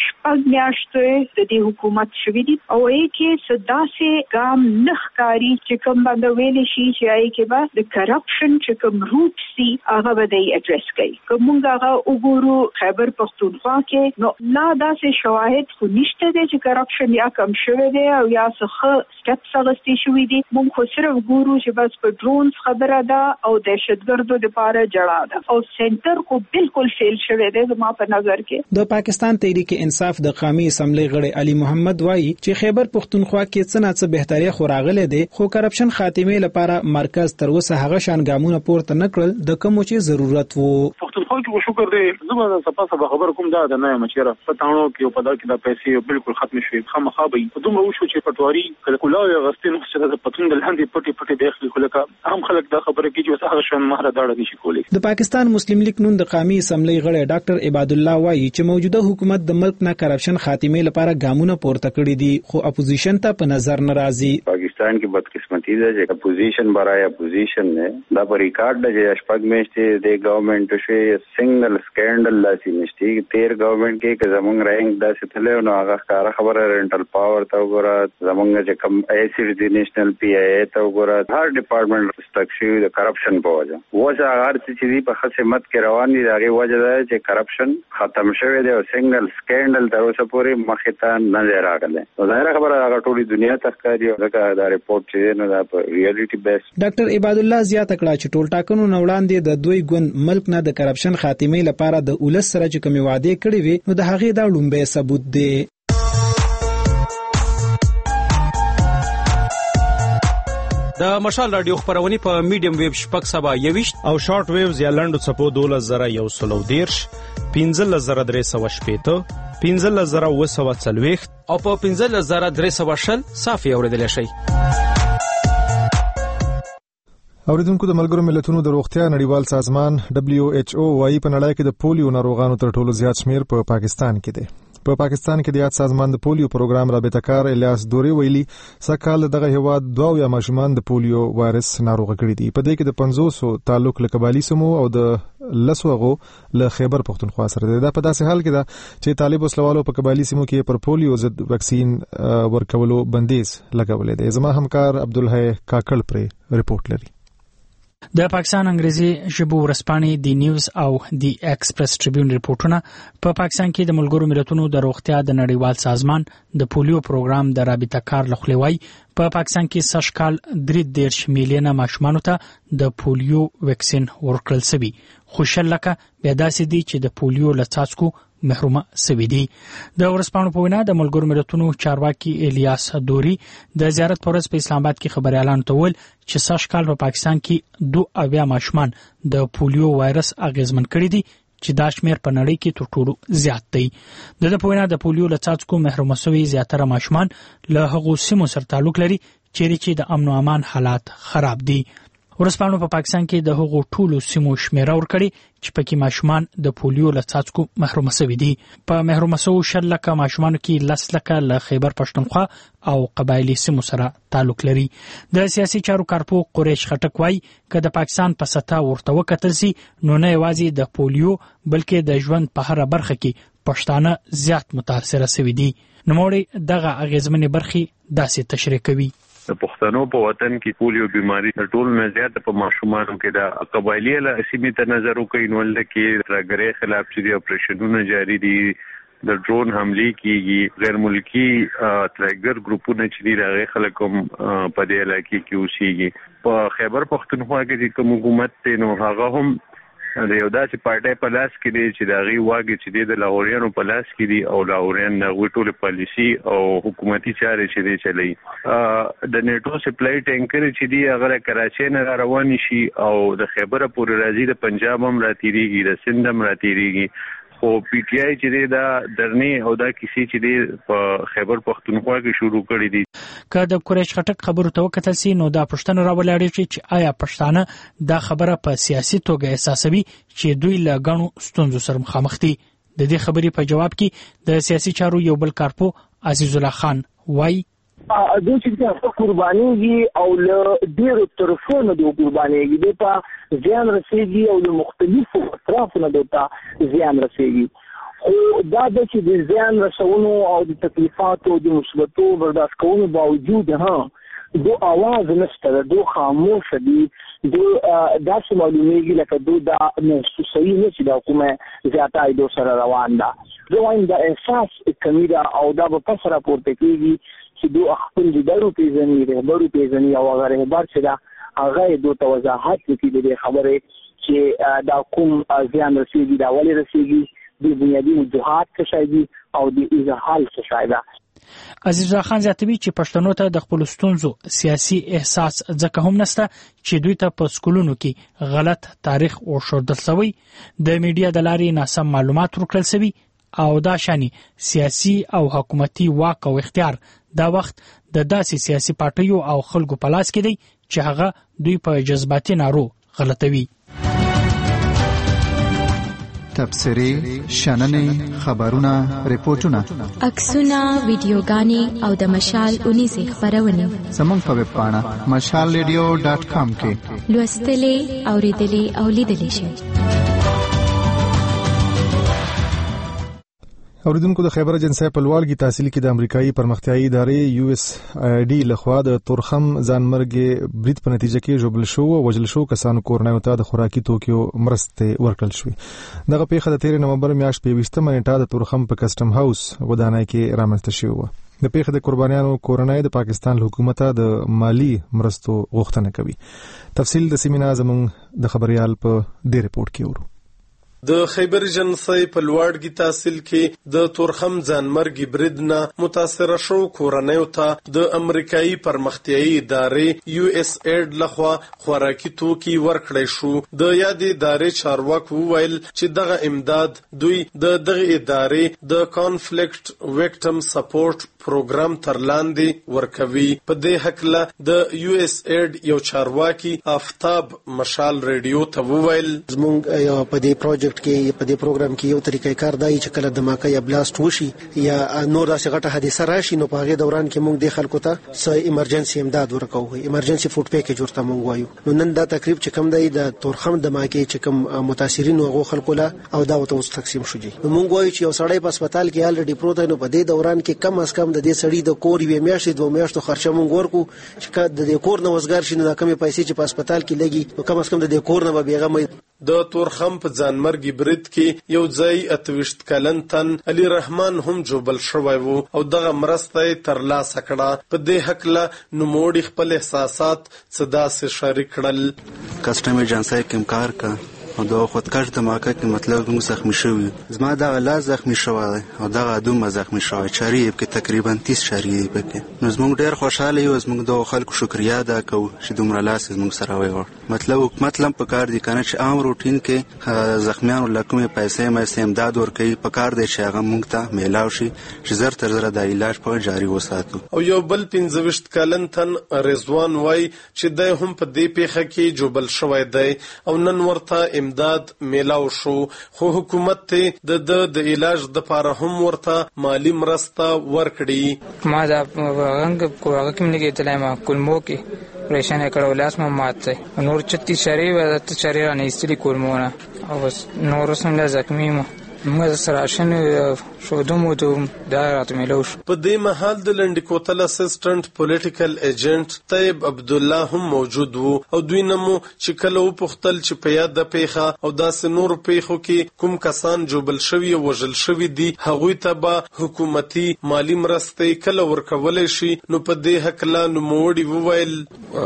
شپږ میاشتې د دې حکومت شوی دي او کې صداسه ګام نخکاری چې کوم باندې ویل شي چې کې به د کرپشن چې کوم روټ سي هغه به د اډریس کوي. کومه هغه وګورو خیبر پختونخوا کې نو لا داسې شواهد خو نشته چې کرپشن یا کم شوی دی او یا څه سټپس اغستې شوی دي. موږ خو صرف ګورو چې بس په ډرونز خبره ده او دهشتګردو لپاره جړه ده او سنټر خو بالکل فیل شوی دی زما په نظر کې. د پاکستان تحریک انصاف د قومي اسمبلی غړي علي محمد وایي چې خیبر پختونخوا کې څه نه څه بهتري خوراغله دي خو کرپشن خاتمه لپاره مرکز تر اوسه هغه شان ګامونه پورته نکړل د کوم چې ضرورت وو. پختونخوا کې شکر دی زما سپاسه خبر کوم دا نه مچره پټاونو کې په دا کې د پیسې بالکل ختم شوی خامخا به دومره وشو چې پټواري کلکولاوي غستین چې د پتون د لاندې پټي داخلي خلک هم خلک دا خبره کوي چې هغه شون مهره داړه نشي کولی. د پاکستان مسلم لیگ نون د قومي اسمبلی غړي ډاکټر عباد الله وایي چې موجوده حکومت د ملک نه کرپشن خاتمه لپاره ګامونه پورته کړی دي خو اپوزیشن ته په نظر ناراضي. پاکستان کې بدقسمتی ده چې اپوزیشن برای اپوزیشن نه دا په ریکارډ ده چې شپږ میاشتې د گورنمنت شوی سنگل سکینډل لاسي نشتی 13 گورنمنت کې زمونږ رینک داسې تله نو هغه ښکارا خبره رینټل پاور ته وګوره زمونږ چې کم ایسي د نېشنل پی ای ته وګوره هر ډپارټمنټ سټرکچر د کرپشن په وجه هغه چې دی په خدمت کې روان دي دغه وجه ده چې کرپشن ختم شوی دی او سنگل سکینډل تر اوسه پورې مخې ته نه راغلی. ظاهر خبره هغه ټولي دنیا ته ښکاري او دا ریپورت چې نه دا په ریالټي بیس. ډاکټر عباد الله زیاته کړه چې ټول ټاکنو نه وړاندې د دوی ګوند ملک نه د کرپشن خاتمه لپاره د اولس سره چې کوم وعده کړی وي نو د هغې دا لومبه ثبوت دی. د مشال رادیو خبرونه په میډیم ویب شپږ سبا 21 او شارټ ویوز یا لنډو چپو 12113 15315 15940 او په 15320 صافي اوریدل شي. اوریدونکو د ملګرو ملتونو د روغتیا نړیوال سازمان WHO وايي په نړۍ کې د پولیو ناروغانو تر ټولو زیات شمیر په پاکستان کې دی. په پاکستان کې د یاد سازمان د پولیو پروګرام رابطه کار الیاس دوري ویلي سکهال دغه هواد 2 ماشومان د پولیو وایرس ناروغ کړي دي. په دې کې د 500 تعلق له قبایلی سمو او د لسوغو له خیبر پختونخوا سره دی. دا په داسې حال کې ده چې طالب وسلوالو په قبایلی سمو کې پر پولیو ضد وکسین ورکولو بندیز لګولې ده. زما همکار عبدالحی کاکل پر ریپورت لري. د پاکستان انګریزي ژبو ورسپانې دی نیوز او دی ایکسپریس ټریبیون ریپورتونه په پاکستان کې د ملګرو ملتونو د روغتیا د نړیوال سازمان د پولیو پروګرام د رابطه کار لخوا په پاکستان کې سشکال 3 میلیونه ماشومان ته د پولیو وکسین ورکړل شوی. خوشاله بیا داسې دي چې د پولیو له څاڅکو محرومه سوي دي. د ورسپانو په وینا د ملګرو ملتونو چارواکي الیاس دوري د زیارت پر ورځ په اسلام آباد کې خبري اعلان تول چې سشکال په پاکستان کې 2 ماشومان د پولیو وایرس اغیزمن کړي دي چې دا شمیر په نړۍ کې تر ټولو زیات دی. د په وینا د پولیو له څاڅکو محرومه سوي زیاتره ماشومان له هغو سیمو سره تعلق لري چې د امن او امان حالات خراب دي. ورسپانو په پاکستان کې د هغو ټولو سیمو شمیره ورکړي چې پکې ماشومان د پولیو له څاڅکو محروم شوي دي. په محروم شوو 10 لکه ماشومانو کې 10 لکه له خیبر پښتونخوا او قبایلی سیمو سره تعلق لري. د سیاسي چارو کارپو قریش خټک وایي چې د پاکستان په سطح ورته وکتل سي نو نه یوازې د پولیو بلکې د ژوند په هر برخه کې پښتانه زیات متاثر شوي دي. نوموړي دغه اغیزمنې برخې داسې تشریح کوي. د پښتنو په وطن کې پولیو بیماری ټول نه زیات په ماشومانو کې د قبایلی له سیمې ته نظر وکړي نو لکه ترګرې خلاف چې اپریشنونه جاری دي د ډرون حمله کیږي غیر ملکی ترګر ګروپونه چې راغلي خلکم په دې علاقې کې اوسېږي. په خیبر پختونخوا کې کوم حکومت نو هغه هم د یو داسې پارټي په لاس کې دی چې دغه واګي چې د لاهوریانو په لاس کې دی او لاهوریان د ټول پالیسی او حکومتي چارې چې دی چلی. د نیټو سپلای ټینکر چې دی هغه کراچۍ نه روان شي او د خیبر پورې راځي د پنجاب هم راتېریږي د سند هم راتېریږي. خو پی ټی آی چې دا درنې او دا کیسې چې دی په خیبر پختونخوا کې شروع کړې دي. که د قریش خټک خبرو ته وکتل سي نو دا پښتنه راولړي چې آیا پښتانه دا خبره په سیاسي توګه احساسوي چې دوی له غنو ستونزو سره مخامخ دي. د دې خبرې په جواب کې د سیاسي چارو یو بل کارپو عزیز الله خان وایي دوی چې قربانيږي او له ډیرو طرفونو د قربانيږي د په ځان رسېږي او د مختلفو اطرافونو د ته ځان رسېږي. او دا د چې د ځان رسونو او د تکلیفاتو د مصیبتو برداشت کولو باوجود دو आवाज نشته دو خاموش دي دو داسې معلومیږي لکه دو دا محسوسوي نه چې د حکومت زیاتای دو سره روان ده. زه وایم د احساس کمی ده او دا به پس راپورته کېږي چې دو خپل لیدرو پیژني رهبرو پیژني او هغه رهبر چې ده هغه دو ته وضاحت وکړي د خبرې چې دا کوم زیان رسېږي دا ولې رسېږي د بنیادي وجوهات څه شی دي او د اظهار څه شی ده. عزیز رضا خان زیاتوي چې پښتنو ته د خپل ستونزو سیاسي احساس ځکه هم نشته چې دوی ته په سکولونو کې غلط تاریخ او شردل شوی د میډیا د لارې ناسم معلومات ورکړل شوی او دا شانی سیاسي او حکومتي واک او اختیار دا وخت د داسې سیاسي پارټیو او خلکو په لاس کې دی چې هغه دوی په جذباتي نارو غلطوي. تبصرې، شننې، خبرونه، ریپورتونه، عکسونه، ویډیوګانې او د مشال 19 خبرونه زموږ په ویب پاڼه mashalradio.com کې لوستلې، اوریدلې او لیدلې شئ. اوریدونکو د خیبر اجنسی په لوړګي تحصیل کې د امریکایي پرمختیایي ادارې USAID لخوا د تورخم ځانمرګ برید په نتیجه کې ژوبل شو او وژل شو کسانو کورنیو ته د خوراکي توکیو مرستې ورکړل شوې. دغه پیښه د 13 نومبر میاشتې په 20 نیټه د تورخم په کسٹم هاوس ودانۍ کې رامنځته شوې و. د پیښې د قربانیانو کورنۍ د پاکستان حکومت د مالی مرستو غوښتنه کوي. تفصیل د سیمینار زموږ د خبريال په دې ریپورت کې ورو. د خیبر اجنسی په لوړګي تحصیل کې د تورخم ځانمرګي برید نه متاثر شو کورنیو ته د امریکایي پرمختیایي ادارې USAID لخوا خوراکي توکي ورکړی شو. د یادې ادارې چارواکو وویل چې دغه امداد دوی د دغه ادارې د کانفلیکټ ویکټم سپورټ پروګرام تر لاندې ورکوي. په دې حقله د USAID یو چارواکي آفتاب مشال ریډیو ته وویل زمونږ یو په دې پروجیکټ کې په دې پروګرام کې یو طریقې کار دی چې کله دماکه یا بلاست وشي یا نور داسې غټه حادثه راشي نو په هغه دوران کې موږ د خلکو ته سې ایمرجنسي امداد ورکوو. ایمرجنسي فوډ پیکیج ورته موږ وایو. نو نن دا تقریبا چې کم دی د تورخم دماکه چې کم متاثرین او خلکو له او دا وته اوس تقسیم شوږي. نو موږ وایو چې یو سړی په هسپتال کې الریډي پروت دی نو په دې دوران کې کم از کم د دې سړی د کور یې میاشتې 2 میاشتو خرچه موږ ورکو چې د دې کور نه وزګار شي نو دا کمې پیسې چې په هسپتال کې لګي نو کم از کم د دې کور نه به بیغمه. د تورخم په ځانمرګي برید کې یو ځای 28 کلن تن علي رحمان هم جوبل شوی وو او دغه مرسته ترلاسه کړه. په دې حقله نوموړي خپل احساسات صدا سره شریک کړل. کسٹم ایجنسی کې کار کا او د خودکش دماکه کې مطلب موږ زخمی شوی زما دا لا زخمی شوی او دا دومره زخمی شوی چریب کې تقریبا 30 شریب کې نو زموږ ډیر خوشاله یو زموږ د خلکو شکریا ادا کوو چې دومره لاس زموږ سره وي. مطلب په کار دي کنه چې عام روټین کې زخمیانو لکه پیسې مې امداد ورکړي په کار دي چې هغه موږ ته میلاو شي چې زر تر زر د علاج په جاری وساتو. او یو بل 15 کلن تن رضوان وای چې د هم په دې پیښه کې جوبل شوی دی او نن ورته امداد میلاو شو خو حکومت ته د علاج د لپاره هم ورته مالی مرسته ورکړي. ما دا څنګه کوه کوم نه کېدلای ما کولمو کې پریشان کړو لاس ما ماته نور 36 شری و د چری نه استری کولمونه او نور څنګه زخمی موږ سراشن شو دومو دا راته ملوش. په دې محل د لنډکوتل اسسټنټ پولیټیکل ایجنټ طیب عبد الله هم موجود وو او دوی نمو چې کله و پختل چې په یاد د پیخه او داس نور پیخو کې کوم کسان جوبل شوی او وژل شوی دي هغوی ته به حکومتي مالی مرستې کله ورکولای شي. نو په دې حق لا نوموړي وویل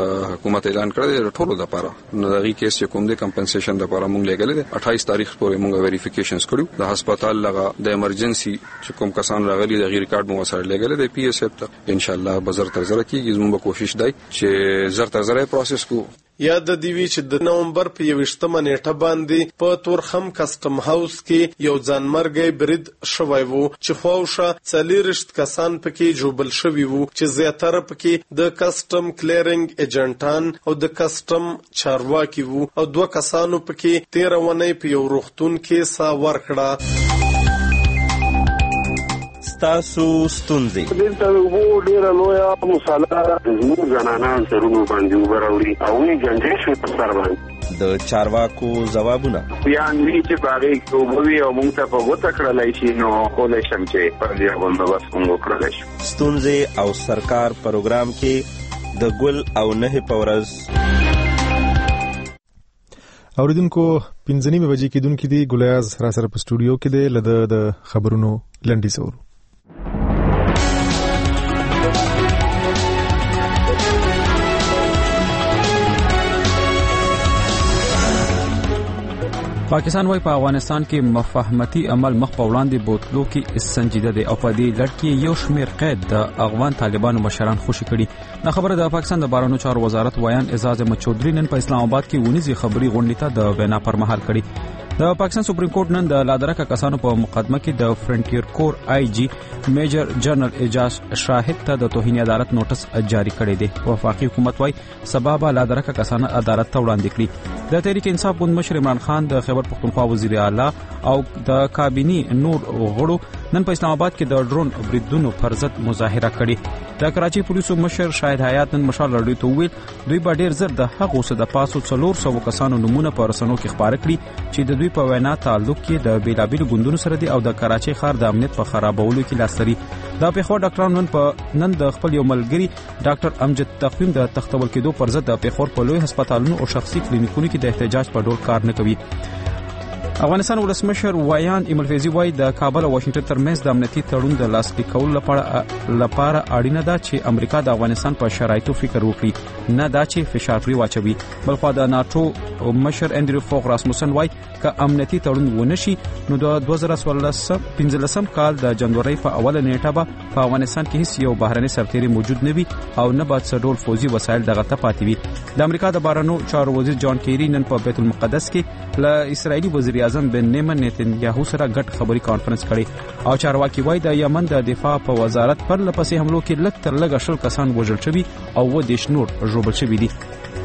حکومت اعلان کړی ټولو د لپاره نو دغه کیس کوم د کمپنسیشن د لپاره مونږ لګل دي 28 تاریخ پورې مونږ ویریفیکیشنز کړو. د هسپتال لغه د ایمرجنسي چې کوم کسان راغلي د غیر ریکارډ مو سره لګل دي پی اس اف ته ان شاء الله بزر تر زره کیږي زموږ کوشش دی چې زر تر زره پروسس کو. یاد دی چې د نومبر په 28 نیټه باندې په تورخم کسٹم هاوس کې یو ځانمرګي برید شوی وو چې خوښه 40 کسان پکې جوبل شوی وو چې زیاتره پکې د کسٹم کلیرینګ ایجنټان او د کسٹم چارواکي وو او 2 کسانو پکې 13 ونې په یو روغتون کې سا ورکړه. ستاسو ستونزې. دلته وو ډیره لویه مساله زموږ زنانان سرونو باندې وبراوړي او یې جنجې شوې په سر باندې. د چارواکو ځوابونه بیان وی چې باغې کوبوي او موږ ته په وته کړلای شي نو کولای شم چې په دې باندې وسوم وکړلای شي. ستونزې او سرکار پروګرام کې د ګل او نه پورز اوریدونکو 5:30 بجې کې دونکو دی ګلیاز را سره په سټوډیو کې دی لده د خبرونو لنډي سور. پاکستان وايي په افغانستان کې مفاهمتي عمل مخ په وړاندې بوتلو کې سنجیده دي او په دې لړ کې یو شمېر قید د افغان طالبانو مشران خوشي کړي. دا خبره د پاکستان د بهرنیو چارو وزارت ویان اعزاز احمد چودري نن په اسلام آباد کې ونیزي خبري غونډې ته د وینا پر مهال کړي. د پاکستان سپریم کورټ نن د لادرکه کسانو په مقدمه کې د فرنټیر کور آی جی میجر جنرال اعجاز شاهد ته د توهین عدالت نوټس جاری کړی دی. وفاقي حکومت وايي سبب لادرکه کسان عدالت ته وړاندې کړي. د تحریک انصاف ګوند مشر عمران خان د خیبر پختونخوا وزیر اعلی او د کابینی نور غړو نن په اسلام آباد کې د ډرون بریدونو پر ضد مظاهره کړې. د کراچي پولیسو مشر شاهد حیات نن مشال لړۍ ته ویل دوی به ډیر زر د هغو څه د پاسو 400 کسانو نمونه په رسنیو کې خبره کړي چې د دوی په وینا تعلق کې د بیلابیل ګوندونو سره دي او د کراچي ښار د امنیت په خرابولو کې لاس لري. دا پیښور ډاکټرانو نن د خپل یو ملګری ډاکټر امجد تقویم د تختول کېدو پر ضد د پیښور په لوی هسپتالونو او شخصي کلینیکونو کې د احتجاج په ډول کار نه کوي. افغانستان ولسمشر ویان ایمل فیضی وايي د کابل او واشنگټن ترمنځ د امنیتي تړون د لاسلیک کولو لپاره اړینه ده چې امریکا د افغانستان په شرایطو فکر وکړي نه دا چې فشار پرې واچوي. بلخو د ناتو مشر انډریو فوق راسموسن وايي ک امنیتي تړون ونشي نو د 2015 کال د جنوري په اوله نیټه به په افغانستان کې هیڅ یو بهرني سرتیری موجود نه وي او نه به څه ډول فوزي وسایل دغه ته پاتې وي. د امریکا د بهرنیو چارو وزیر جان کیری نن په بیت المقدس کې له اسرایلی وزیر اعظم بنیامین نتنیاهو سره ګډ خبري کانفرنس کړي او چارواکي وايي د یمن د دفاع په وزارت پر لپسې حملو کې لږ تر لږه 10 کسان وژل شوي او 10 نور ژوبل شوي دي.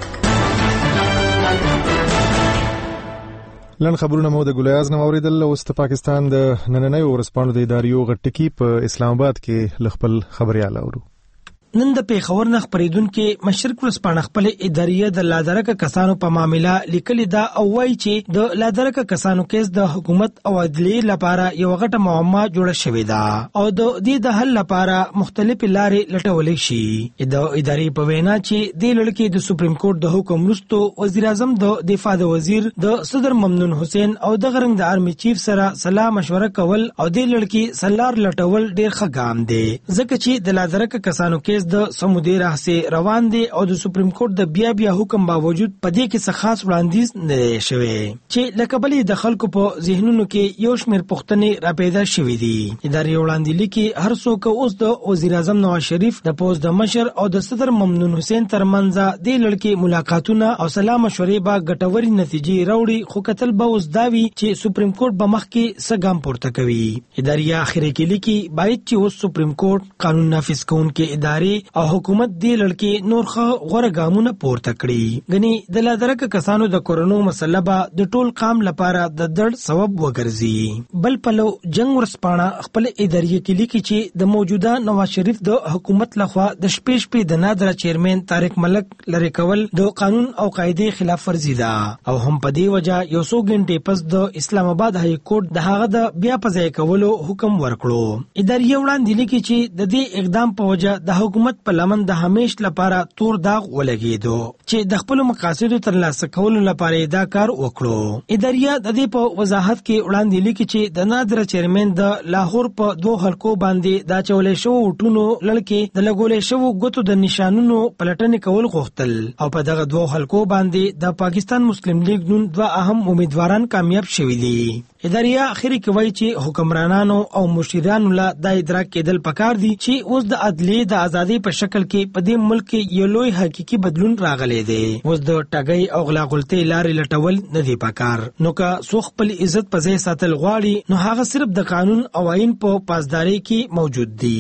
لن خبرونه مو د ګلیاز نو اوریدل. اوس د پاکستان د نننۍ ورسپانو د اداریو غټکی په اسلام آباد کې لخپل خبريال اورو. نن د پیښور نه خبرېدونکو مشرق ورسپانه خپل اداریه د لادرکه کسانو په معاملې لیکلي دا او وایي چې د لادرکه کسانو کیس د حکومت او عدلیې لپاره یو غټه معما جوړه شوې ده او د دې د حل لپاره مختلف لارې لټولې شي. د ادارې په وینا چې د لړکې د سپریم کورټ د حکم وروسته وزیر اعظم د دفاع د وزیر د صدر ممنون حسین او د غرنګ د آرمي چیف سره صلاح مشوره کول او د لړکې سلار لټول ډیر ښه ګام دی ځکه چې د لادرکه کسانو کیس د سمودي راهسه روان دي او د سپریم کورټ د بیا حکم باوجود پدې کې څه خاص وړاندیز نه شوی چې لکبلې د خلکو په ذهنونو کې یو شمېر پوښتنې را پیدا شوې دي. ادارې وړاندې لیکي هر څوک اوس د وزیر اعظم نواز شریف د پوز د مشر او د صدر ممنون حسین ترمنځ د لړکې ملاقاتونه او سلام مشورې به ګټوري نتیجې راوړي خو کتل به اوس داوي چې سپریم کورټ به مخ کې څه ګام پورته کوي. ادارې اخر کې لیکي باید چې اوس سپریم کورټ قانون نافذ کوونکې ادارې او حکومت دې لړکې نور غوره ګامونه پورته کړي. غني د لادرکه کسانو د کورونو مسله به د ټول قام لپاره د درد سبب وګرځي. بل پلو جنگ ورسپانه خپل ادارې کې لیکي چې د موجوده نواز شریف د حکومت لخوا د شپې د نادره چیرمن طارق ملک لری کول د قانون او قاعده خلاف ورزي ده او هم په دې وجه یو څو غنټې پس د اسلام آباد های کورټ د هغه د بیا پځای کولو حکم ورکړو. ادارې وړاندې لیکي چې د دې اقدام په وجه د حکومت په لمن د همیش لپاره تور داغ ولګیدو چې د خپل مقاصدو ترلاسه کولو لپاره دا کار وکړو. ادارې د دې په وضاحت کې وړاندې لیکي چې د نادر چیرمن د لاهور په 2 حلقو باندې دا چولې شو ټونو لړکې د لګولې شو غوتو د نشانونو پلټنې کول غوښتل او په دغه 2 حلقو باندې د پاکستان مسلم لیگ نن 2 اهم امیدواران کامیاب شوي دي. ادارې اخري کوي چې حکمرانانو او مشیرانو له د ادراک کېدل پکار دي چې اوس د عدلیې د ازادي په شکل کې په دې ملک کې یو لوی حقيقي بدلون راغلی دی. اوس د ټاګي او غلا غلطۍ لارې لټول نه دی پکار نو که څو خپل عزت په ځای ساتل غواړي نو هغه صرف د قانون او آئین په پاسداري کې موجود دي.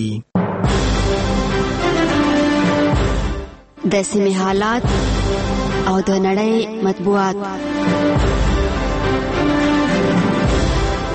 د سیمې حالات او د نړۍ مطبوعات.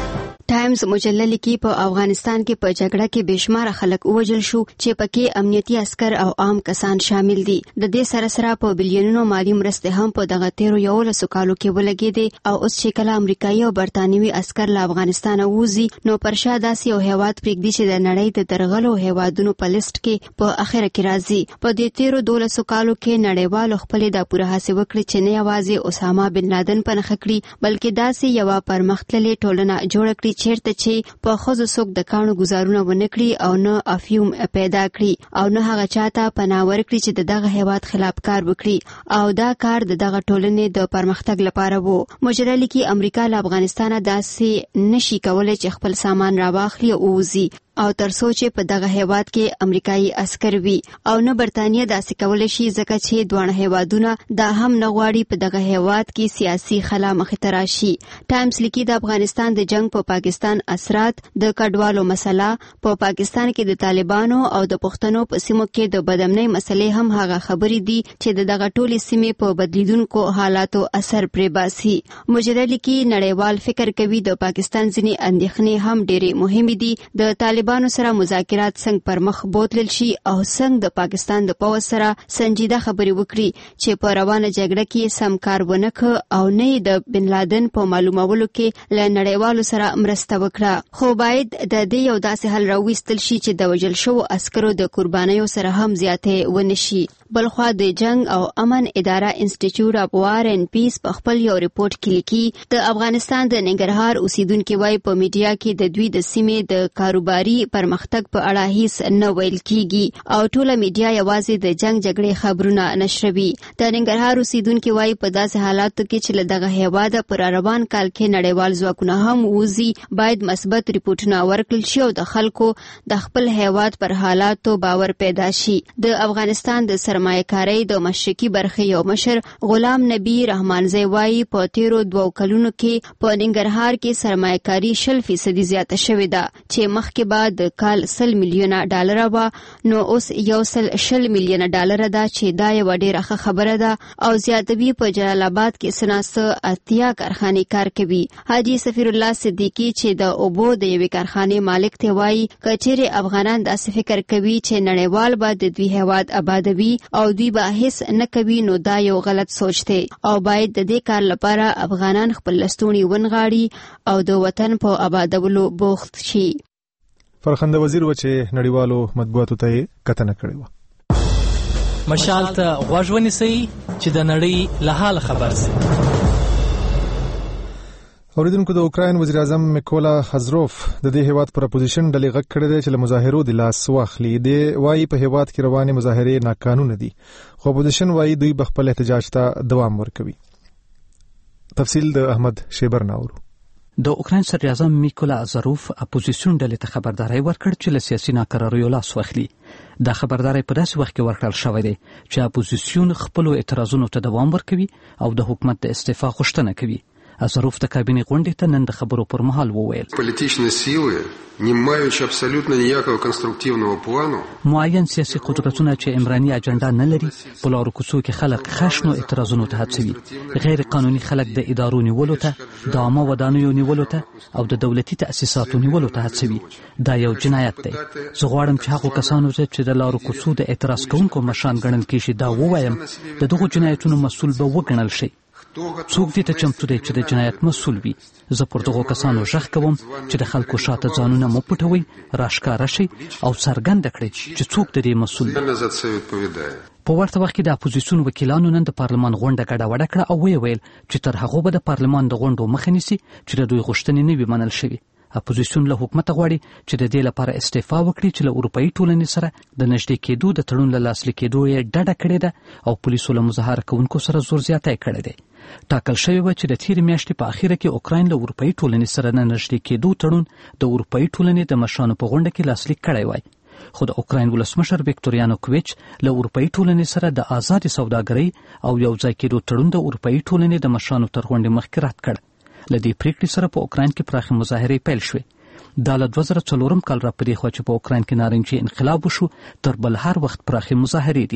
ټایمز مجله لیکي په افغانستان کې په جګړه کې بشمار خلک وژل شو چې پکې امنیتي عسكر او عام کسان شامل دي. د دې سره سره په بلیونونو مالی مرستې هم په دغه 13 کالو کې ولګېدې او اوس چې کله امریکایي او برتانوي عسكر له افغانستان ووزي نو پرشا داسې یو هیواد پرېږدي چې د نړۍ د درغلو هیوادونو په لیست کې په اخر کې راځي. په دې 13 کالو کې نړیوالو خپل د پوره هڅه وکړي چې نه یوازې اسامه بن لادن په نخښه کړي بلکې داسې یو پرمختللې ټولنه جوړ کړي چیرته چې په خزو څوک د کانو گزارونه ونکړي او نه افیوم پیدا کړي او نه هغه چاته پناه ورکړي چې دغه هیواد خلاف کار وکړي او دا کار دغه ټولنې د پرمختګ لپاره وو. مجره لیکي امریکا له افغانستانه داسې نشي کولای چې خپل سامان راواخلي او وزي او تر څو چې په دغه هیواد کې امریکایي عسكر وي او نه برتانیه داسې کولای شي ځکه چې دوه هیوادونه دا هم نه غواړي په دغه هیواد کې سیاسي خلا مخې ته راشي. ټایمز لیکي د افغانستان د جنگ په پاکستان اثرات د کډوالو مسله په پاکستان کې د طالبانو او د پښتنو په سیمو کې د بدامنۍ مسلې هم هغه خبرې دي چې دغه ټولي سیمې په بدلیدونکو حالاتو اثر پرې باسي. مجره لیکي نړیوال فکر کوي د پاکستان ځینې اندېښنې هم ډېرې مهمې دي. د طالبانو سره مذاکرات څنګه پر مخ بوتلل شي او څنګه د پاکستان د پوځ سره سنجیده خبرې وکړي چې په روانه جګړه کې سم کار ونه کړ او نه د بن لادن په معلومولو کې له نړیوالو سره مرسته وکړه. خو باید د دې یو داسې حل راوستل شي چې د وژل شوو عسکرو د قربانیو سره هم زیاتې ونشي. بلخوا د جنگ او امن اداره انسټیټیوټ اف وار اینڈ پیس په خپل یو ریپورت کې لیکي د افغانستان د ننګرهار اوسیدونکو وايي په میډیا کې د دوی د سیمې د کاروباري پرمختګ په اړه هیڅ نه ویل کیږي او ټوله میډیا یوازې د جنگ جګړې خبرونه نشروي. د ننګرهار اوسیدونکو وايي په داسې حالاتو کې چې دغه هیواد پر روان کال کې نړیوال ځواکونه هم وزي باید مثبت ریپورتونه ورکړل شي او د خلکو د خپل هیواد پر حالاتو باور پیدا شي. د افغانستان د سرمایه‌کارۍ د مشرقي برخې یو مشر غلام نبی رحمانزی وايي په 2 کلونو کې په ننګرهار کې سرمایه‌کاري 40% زیاته شوې ده چې مخکې بعد د کال 100 میلیونه ډالر و نو اوس 120 میلیونه ډالر ده چې دا یو ډیره ښه خبره ده او زیاتوي په جلال آباد کې سناسه 80 کارخانې کار کوي. حاجی سفیر الله صدیقی چې د اوبو د یوې کارخانې مالک ته وايي کچېره افغانان داسې فکر کوي چې نړیوال به د دوی هیواد آبادوي او دوی به هیڅ نه کوي نو دا یو غلط سوچ دی او باید د دې کار لپاره افغانان خپل لستوڼي ونغاړي او د وطن په آبادولو بوخت شي. فرخنده وزیر و چې نړیوالو مطبوعاتو ته کتنه کړې و. مشال ته غوږ ونیسئ چې د نړۍ له حال خبر شئ. اوریدونکو د اوکراین وزیر اعظم میکولا حزروف د دې هیواد پر اپوزیشن ډلې غږ کړی دی چې له مظاهرو د لاس واخلي. دی وايي په هیواد کې روانې مظاهرې ناقانونه دي خو اپوزیشن وايي دوی به خپل احتجاج ته دوام ورکوي. تفصیل د احمد شیبر ناورو. د اوکراین صدر اعظم میکولا حزروف اپوزیشن ډلې ته خبرداري ورکړه چې له سیاسي ناکراریو لاس واخلي. دا خبرداري په داسې وخت کې ورکړل شوې ده چې اپوزیسیون خپل اعتراضونو ته دوام ورکوي او د حکومت د استعفا غوښتنه کوي. حزروف د کابینې غونډې ته نن د خبرو پر مهال وویل політичні сили, не маючи абсолютно ніякого конструктивного плану, معین سیاسي قدرتونه چې عمراني اجنډا نه لري په لارو کوڅو کې خلک خشنو اعتراضونو ته هڅوي، غیر قانوني خلک د ادارو نیولو ته، د عامه ودانیو نیولو ته او د دولتي تأسیساتو نیولو ته هڅوي. دا یو جنایت دی. زه غواړم چې هغو کسانو ته چې د لارو کوڅو د اعتراض کوونکو مشران ګڼل کېږي دا ووایم د دغو جنایتونو مسؤل به وګڼل شي. څوک دې ته چمتو دی چې د جنایت مسؤل وي. زه پر دغو کسانو غږ کوم چې د خلکو شاته ځانونه مه پټوئ، راښکاره شئ او څرګنده کړئ چې څوک د دې مسؤل دی. په ورته وخت کې د اپوزیسیون وکیلانو نن د پارلمان غونډه ګډوډه کړه او ویل چې تر هغو به د پارلمان د غونډو مخه نیسي چې د دوی غوښتنې نه وي منل شوي. اپوزیسیون له حکومت غواړي چې د دې لپاره استعفا وکړي چې له اروپאי ټولنې سره د نږدې کېدو د تړون له لاسلیک کېدو یې ډډه کړې ده او پولیسو له مظاهره کوونکو سره زور زیاتی کړی دی. ټاکل شوی و چې د تېرې میاشتې په اخیره کې اوکراین له اروپאי ټولنې سره د نږدې کېدو تړون د اروپאי ټولنې د مشرانو په غونډه کې لاسلیک کړی وای. خو د اوکراین ولسمشر ویکټور یانوکویچ له اروپאי ټولنې سره د آزادې سوداګرۍ او یو ځای کېدو تړون د اروپאי ټولنې د مشرانو تر غونډې مخکې رد کړ. له دې پریکړې سره په اوکراین کې پراخې مظاهرې پیل شوې. دا له 2004 کال راپدې خوا چې په اوکراین کې نارنجي انقلاب وشو تر بل هر وخت پراخې مظاهرې دي.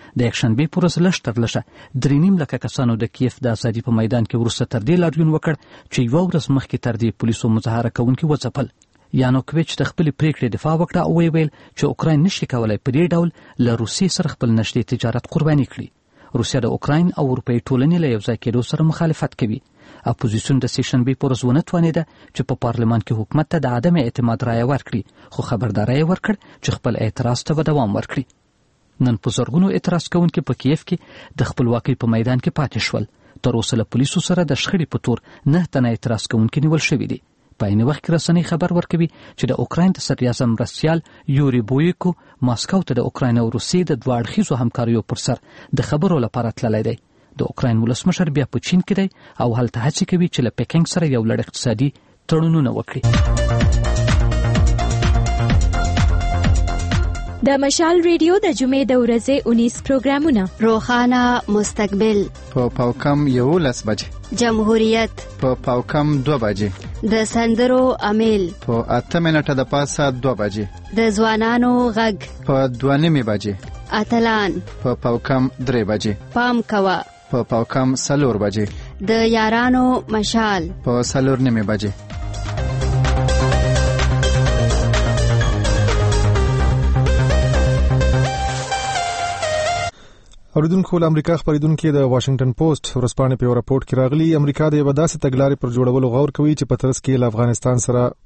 د یکشنبې په ورځ لږ تر لږه 3.5 لکه کسانو د کیف د ازادي په میدان کې وروسته تر دې لاریون وکړ چې یوه ورځ مخکې تر دې پولیسو مظاهره کوونکي وځپل. یانوکویچ د خپلې پریکړې دفاع وکړه او ویل چې اوکراین نشي کولای په دې ډول له روسیې سره خپل نږدې تجارت قرباني کړي. روسیه د اوکراین او اروپایي ټولنې له یوځای کېدو سره مخالفت کوي. اپوزیسیون د سیشنبې په ورځ ونه توانېده چې په پارلمان کې حکومت ته د عدم اعتماد رایه ورکړي، خو خبرداری یې ورکړ چې خپل اعتراض ته به دوام ورکړي. نن په زرګونو اعتراض کوونکي په کیف کې د خپلواکۍ په میدان کې پاتې شول. تر اوسه له پولیسو سره د شخړې په تور 9 تنه اعتراض کوونکي نیول شوي دي. په عین وخت کې رسنۍ خبر ورکوي چې د اوکراین د صدراعظم مرستیال یوري بویکو ماسکو ته د اوکراین او روسیې د دوه اړخیزو همکاریو پر سر د خبرو لپاره تللی دی. د اوکراین ولسمشر بیا په چین کې دی او هلته هڅې کوي چې له پیکینګ سره یو لړ اقتصادي تړونونه وکړي. د مشال ریډیو د جمعې د ورځې 19 پروګرامونه: روخانه مستقبل په پاوکم 11 بجې، جمهوریت په پاوکم 2 بجې، د سندرو امیل په 8 منټه د پاسه 2 بجې، د ځوانانو غږ په 2:30 بجې، اتلان په پاوکم 3 بجې، پام کوه په پاوکم 4 بجې، د یارانو مشال په 4:30 بجې. اوریدونکو، امریکا خبریدونکو د واشنگټن پوسټ ورځپاڼې په راپورټ کې راغلي امریکا د یو داسې تګلارې پر جوړولو غور کوي چې په ترڅ کې له افغانستان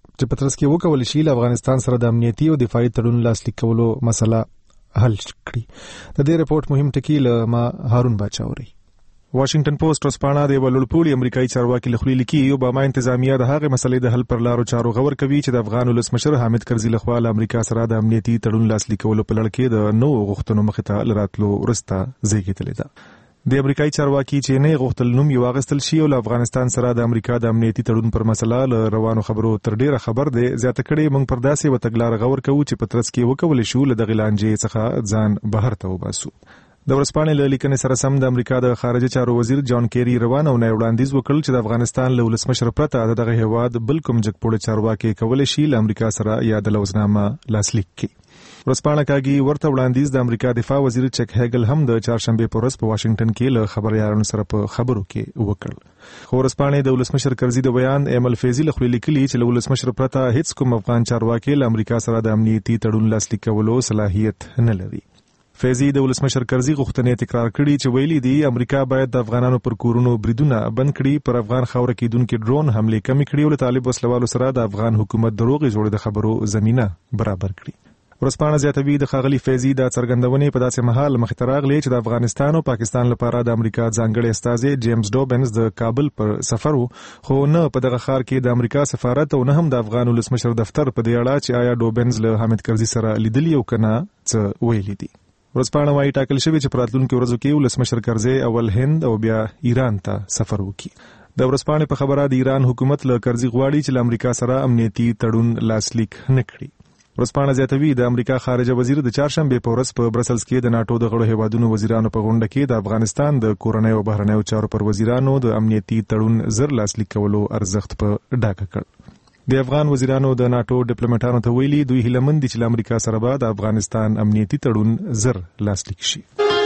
سره وکول شي له افغانستان سره د امنیتي او دفاعي تړون لاسلیک کولو مسله حل کړي. د دې راپورټ مهم ټکی له ما هارون باچاوري. واشنگټن پوسټ ورځپاڼه د ولولپوري امریکایي چارواکي لخوا لیکي اوباما انتظامیه د هغه مسلې د حل پر لارو چارو غور کوي چې د افغان ولسمشر حامد کرزي لخوا له امریکا سره د امنیتي تړون لاسلیک کولو په لړ کې د نو غوښتنو مخې ته لراتلو ورسته زیږیدلې ده. د امریکایي چارواکي چې نه غوښتل نوم یو اغستل شي او له افغانستان سره د امریکا د امنیتي تړون پر مسله له روانو خبرو تر ډیره خبر دی زیاته کړي موږ پر داسې وتګلار غور کوو چې په ترڅ کې وکول شو له دغه لانجې څخه ځان بهر ته وباسو. د ورځپاڼې له لیکنې سره سم د امریکا د خارجه چارو وزیر جان کیری روانه ونې وړاندیز وکړ چې د افغانستان له ولسمشر پرته دغه هیواد بل کوم جګپوړه چارواکي کولای شي له امریکا سره یا د لوزنامه لاسلیک کړي. ورځپاڼه کاږي ورته وړاندیز د امریکا دفاع وزیر چک هیګل هم د چهارشنبه په ورځ په واشنگټن کې له خبريالانو سره په خبرو کې وکړ. خو ورځپاڼې د ولسمشر کرزي د بیان ایمل فیضی له لیکلي چې له ولسمشر پرته هیڅ کوم افغان چارواکي له امریکا سره د امنیتي تړون لاسلیک کولو صلاحیت نه لري. فیضی د ولسمشر کرزي غوښتنې تکرار کړي چې ویلي دي امریکا باید د افغانانو پر کورونو بریدونه بند کړي، پر افغان خاوره کېدونکو ډرون حمله کم کړي او له طالب وسلوالو سره د افغان حکومت دروغې جوړې د خبرو زمينه برابر کړي. ورځپاڼه زیاتوي د ښاغلي فیضی د څرګندونې په داسې مهال مخې ته راغلي چې د افغانستان او پاکستان لپاره د امریکا ځانګړي استازي جیمز ډوبنز د کابل پر سفر وو، خو نه په دغه ښار کې د امریکا سفارت او نه هم د افغان ولسمشر دفتر په دې اړه چې آیا ډوبنز له حامد کرزي سره لیدلی او کنه څه ویلي دي. ورځپاڼه وايي ټاکل شوی چې په راتلونکو ورځو کې ولسمشر کرزي اول هند او بیا ایران ته سفر وکړي. د ورځپاڼې په خبره د ایران حکومت له کرزي غواړي چې له امریکا سره امنیتي تړون لاسلیک نه کړي. ورځپاڼه زیاتوي د امریکا خارجه وزیر د چهارشنبه په ورځ په برسلز کې د ناتو د غړو هیوادونو وزیرانو په غونډه کې د افغانستان د کورنۍ او بهرنیو چارو پر وزیرانو د امنیتي تړون زر لاسلیک کولو ارزښت په ډاګه کړ. د افغان وزیرانو د ناتو ډیپلوماټانو ته ویلي دوی هیلمند دي چې امریکا سره به د افغانستان امنیتي تړون زر لاسلیک شي.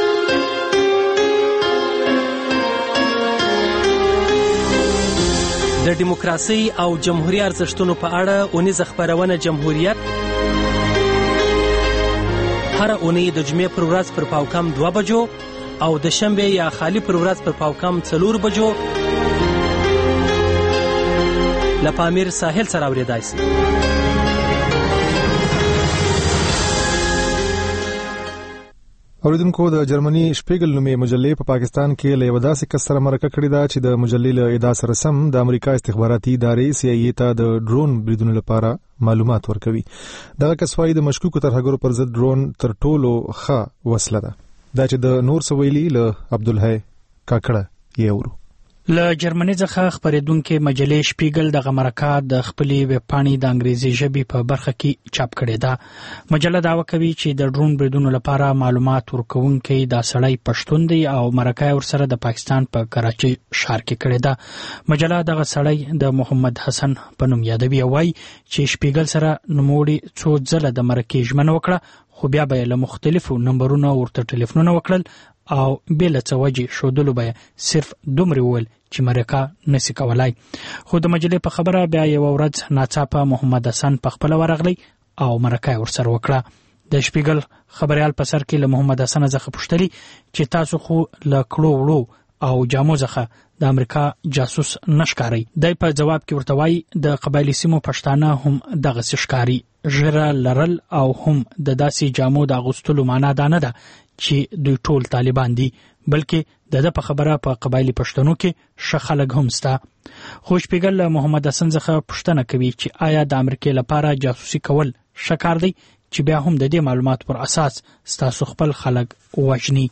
د دیموکراسي او جمهوریت ارزښتونو په اړه اونیزه خبرونه جمهوریت هر اونۍ د جمعې پر ورځ پر پاوکم 2 بجو او د شنبه یا خالی پر ورځ پر پاوکم 4 بجو لپامیر ساحل سره اوریدای شي. اوریدونکو، د جرمني شپیګل نومې مجلې په پاکستان کې له یو داسې کس سره مرکه کړې ده چې د مجلې له ادعا سره سم د امریکا استخباراتي ادارې CIA ته د ډرون بریدونو لپاره معلومات ورکوي. دغه کس وايي د مشکوکو ترهګرو پر ضد ډرون تر ټولو ښه وسله ده. دا چې د نور سویلی له عبدالحی کاکړه یې اورو. له جرمني څخه خبرېدونکې مجلې شپیګل د مرکه د خپلې ویبپاڼې د انګریزي ژبې په برخه کې چاپ کړې ده. مجله دعوه کوي چې د ډرون بریدونو لپاره معلومات ورکوونکی دا سړی پښتون دی او مرکه ورسره د پاکستان په کراچي ښار کې کړې ده. مجله دغه سړی د محمد حسن په نوم یادوي او وایي چې شپیګل سره نوموړي څو ځله د مرکې ژمنه وکړه خو بیا به له مختلفو نمبرونو ورته ټلیفونونه وکړل او بل څه وجې شودلو به صرف دومره ول چې مرکه نسی کولای. خو د مجلې په خبره بیا یو ورځ ناڅاپه محمد حسن په خپل ورغلی او مرکه ورسره وکړه. د شپیګل خبريال په سر کې له محمد حسن څخه پوښتنه چې تاسو خو له کړو وړو او جامو څخه د امریکا جاسوس نشکاري. دای په جواب کې ورته وایي د قبایلی سیمو پښتانه هم دغه شکاري ژره لرل او هم د داسې جامو د اغوستلو معنا دا نه ده چې دوی ټول طالبان دي، بلکې د په خبره په قبایلی پښتنو کې ښه خلک هم ستا. خو شپیګل محمد حسن څخه پوښتنه کوي چې آیا د امریکا لپاره جاسوسي کول ښه کار دی چې بیا هم د دې معلومات پر اساس ستاسو خپل خلک وژني.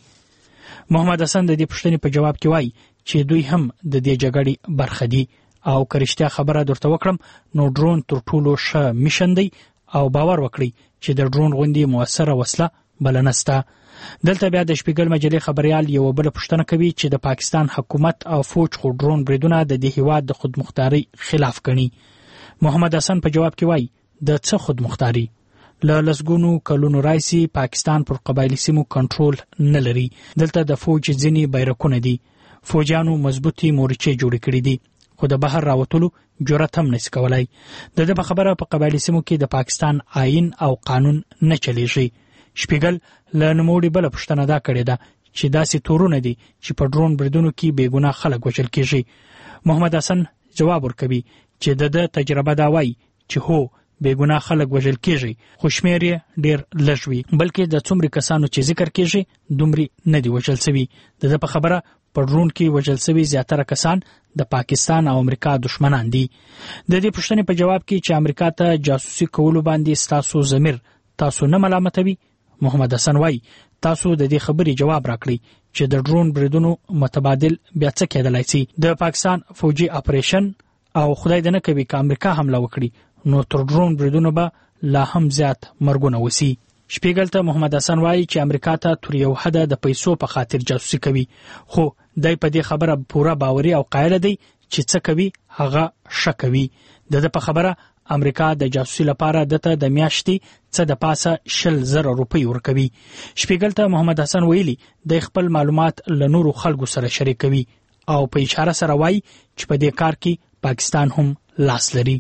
محمد حسن د دې پوښتنې په جواب کې وایي چې دوی هم د دې جګړې برخه دي او که رښتیا خبره درته وکړم نو ډرون تر ټولو ښه میشن دی او باور وکړئ چې د ډرون غوندې موثره وسله بل نسته. دلته بیا د شپیګل مجلې خبريال یو بل پوښتنه کوي چې د پاکستان حکومت او فوج خو ډرون بریدونه د دې هیواد د خودمختاري خلاف ګڼي. محمد حسن په جواب کې وایي د څه خودمختاري؟ له لسګونو کلونو راځي پاکستان پر قبایلی سیمو کنټرول نه لري. دلته د فوج ځینې بیرقونه دي. فوجانو مضبوطي مورچې جوړې کړې دي خو د بهر راوتلو جرأت هم نشي کولای. د دې په خبره په قبایلی سیمو کې د پاکستان آئین او قانون نه چلیږي. شپیګل له نوموړي بل پوښتنه دا کړې ده چې داسې تورونه دي چې په ډرون بریدونو کې بېګناه خلک وژل کیږي. محمد حسن جواب ورکوي چې د تجربه دا وایي چې هو بېګناه خلک وژل کیږي خو شمېر یې ډېر لږ وي، بلکې د څومره کسانو چې ذکر کیږي دومره نه دي وژل شوي. د دې په خبره په ډرون کې وژل شوي زیاتره کسان د پاکستان او امریکا دشمنان دي. د دې پوښتنې په جواب کې چې امریکا ته جاسوسي کولو باندې ستاسو ضمیر تاسو نه ملامتوي، محمد حسن وایي تاسو د دې خبرې جواب راکړئ چې د ډرون بریدونو متبادل بیا څه کېدلای شي. د پاکستان فوجي اپریشن او خدای دې نه کوي که امریکا حمله وکړي نو تر ډرون بریدونو به لا هم زیات مرګونه وسی. شپیګل ته محمد حسن وایي چې امریکا ته تر یو حده د پیسو په خاطر جاسوسي کوي، خو دای په دې خبره پوره باوري او قایل دی چې څه کوي هغه ښه کوي. د دې په خبره امریکا د جاسوسي لپاره دته د میاشتې څه د پاسه 100,000 روپۍ ورکوي. شپیګل ته محمد حسن ویلي د خپل معلومات له نورو خلکو سره شریکوي او په اشاره سره وایي چې په دې کار کې پاکستان هم لاس لري.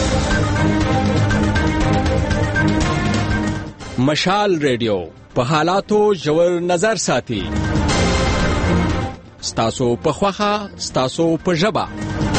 مشال ریډیو په حالاتو ژور نظر ساتي. ستاسو په خوخه، ستاسو په ژبه.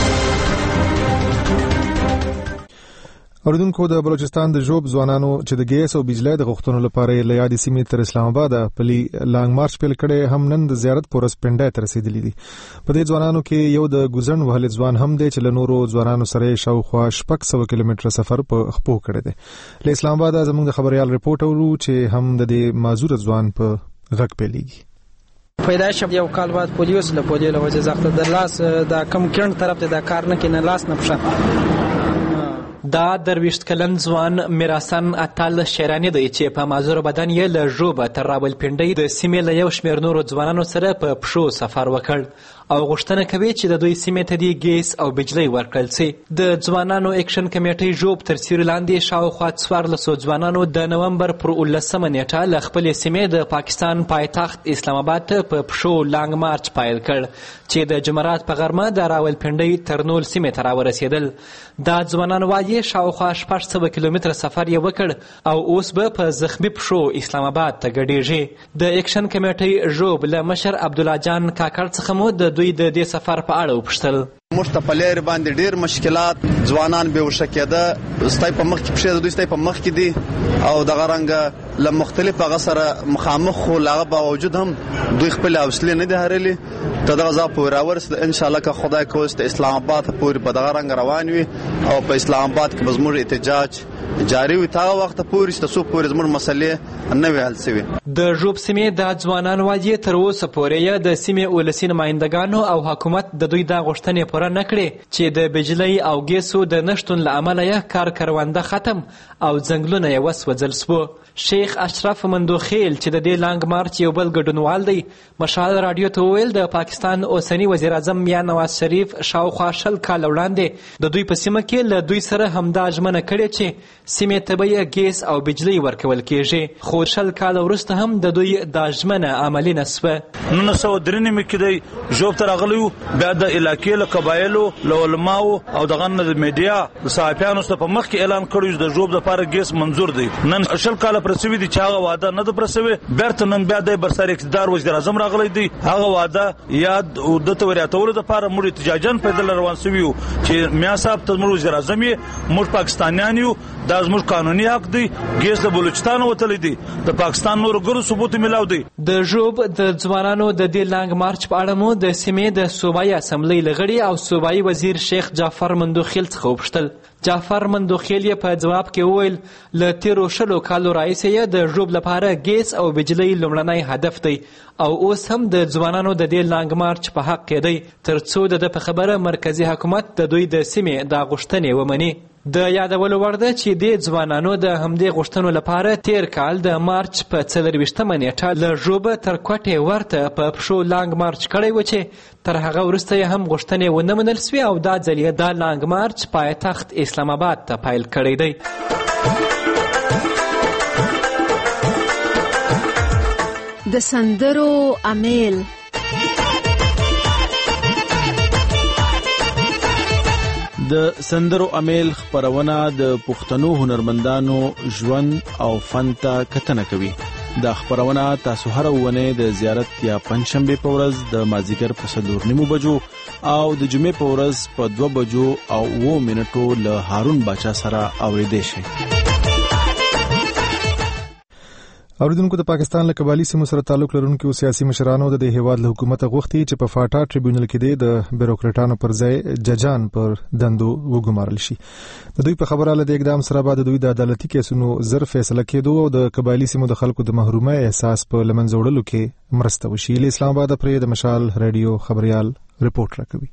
اوریدونکو د بلوچستان د جوب ځوانانو چې د ګیس او بجلی د غوښتنو لپاره له یادې سیمې تر اسلام آباد پلی لانګ مارچ پیل کړي هم نن د زیارت پورس پنډای ته رسیدلي دي. په دې ځوانانو کې یو د ګزن وهل ځوان هم دی چې له نورو ځوانانو سره شاوخوا 600 کیلومتر سفر په خپو کړی دی. له اسلام آباد زموږ د خبريال رپورټ اورو چې هم د دې معذور ځوان په غږ پیلېږي. پیدایش یو کال بعد پولیوس له پولیو له وجه زخته د لاس د کم کڼ طرف ته د کار نه کینه لاس نه پښه. دا درویشت کلن ځوان میراسن اتل شیرانی دی چې په معذور بدن یې له ژوبه تر راولپنډۍ د سیمې له یو شمېر نورو ځوانانو سره په پښو سفر وکړ او غوښتنه کوي چې د دوی سیمې ته د ګیس او بجلی ورکړل شي. د ځوانانو اکشن کمیټې ژوب تر سیوري لاندې شاوخوا 1400 ځوانانو د نومبر پر 18 نیټه له خپلې سیمې د پاکستان پایتخت اسلام آباد ته په پښو لانګ مارچ پیل کړ چې د جمعرات په غرمه د راولپنډۍ ترنول سیمې ته راورسېدل. دا ځوانان وایي شاوخوا 600 کیلومتر سفر یې وکړ او اوس به په زخمي پښو اسلام آباد ته ګډېږي. د اکشن کمیټې ژوب له مشر عبدالله جان کاکړ څخه مو د دوی د دې سفر په اړه وپوښتل. موږ ته په لارې باندې ډېر مشکلات، ځوانان بېهوشه کېده، ستی په مخ کې پښې د دوی ستی په مخ کې دي او دغه رنګه له مختلف هغه سره مخامخ خو له هغه باوجود هم دوی خپلې حوصلې نه دي هرلي. تر دغه ځای پورې راورسېد انشاءالله که خدای کوس د اسلام آباد پورې په دغه رنګ روان وي او په اسلام آباد کې به زموږ احتجاج جاري وي تر هغه وخته پورې چې تر څو پورې زموږ مسلې نه وي حل شوي. د ژوب سیمې دا ځوانان وایي تر اوسه پورې د سیمې ولسي نمایندګانو او حکومت د دوی دا غوښتنې پوره پوره نکړي چې د بجلی او ګیسو د نشتون له امله یې کار کرونده ختم او ځنګلونه یې وسوځل سوه. شیخ اشرف مندوخیل چې د دې لانګ مارچ یو بل ګډونوال دی مشال رادیو ته وویل د پاکستان اوسنی وزیر اعظم میاں نواز شریف شاوخوا 20 کال وړاندې د دوی په سیمه کې له دوی سره همدا ژمنه کړې چې سیمې ته به یې ګیس او بجلی ورکول کېږي، خو 20 کال وروسته هم د دوی دا ژمنه عملي نه سوه. 1993 کې دی ژوب ته راغلی وو، بیا د علاقې له قبایلو له علماو او دغه نه د میډیا د صحافیانو سره په مخ کې اعلان کړی د ژوب لپاره ګیس منظور دی. نن 20 کال پرسوي دي چې هغه وعده نه ده پرسوي، بیرته نن بیا د برسر اقتدار وزیر اعظم راغلی دی، هغه وعده یاد او د توریاتولو لپاره موږ احتجاجن پیدل روان سوي یو چې میاں صاحب ته موږ وزیر اعظم یې موږ پاکستانیان یو، دا زموږ قانوني حق دی، ګیس د بلوچستان وتلی دی، د پاکستان نور ګرو ثبوت ملاو دی. د ژوب د ځوانانو د دې لانګ مارچ په اړه مو د سیمې د صوبایي اسمبلی لغړي او صوبایي وزیر شیخ جعفر مندوخیل څخه وپوښتل. جعفر مندوخیل یې په جواب کې وویل له تیرو 20 کالو راهیسې یې د ژوب لپاره ګیس او بجلی لومړنی هدف دی او اوس هم د ځوانانو د دې لانګ مارچ په حق کې دی ترڅو د په خبره مرکزی حکومت د دوی د سیمې د غوښتنې ومني. د یادولو وړ ده چې د ځوانانو د همدې غوښتنو لپاره تیر کال د مارچ په 24 نیټه له ژوبه تر کوټې ورته په پښو لانګ مارچ کړی و چې تر هغه وروسته یې هم غوښتنې ونه منل سوې او دا ځل یې دا لانګ مارچ پایتخت اسلام آباد ته پیل کړی دی. د سندرو امیل د سندرو امیل خپرونه د پښتنو هنرمندانو ژوند او فن ته کتنه کوي. دا خپرونه تاسو هر ونه د زیارت یا پنځشنبه په ورځ د مازیګر په 4:30 بجو او د جمعې په ورځ په 2 بجو او 2 منټو له هارون باچا سره اوریدئ شئ. اوریدونکو د پاکستان له قبایلی سیمو سره تعلق لرونکو سیاسي مشرانو د هیواد له حکومت غوښتي چې په فاټا ټریبیونل کې د بیروکراټانو پر ځای ججان پر دندو وګمارل شي. د دوی په خبره له اقدام سره بعد د دوی د عدالتي کیسونو زر فیصله کېدو او د قبایلی سیمو د خلکو د محرومۍ احساس په لمنځه وړلو کې مرسته وشي. له اسلام آباد پرې د مشال رادیو خبريال رپورټ راکوي.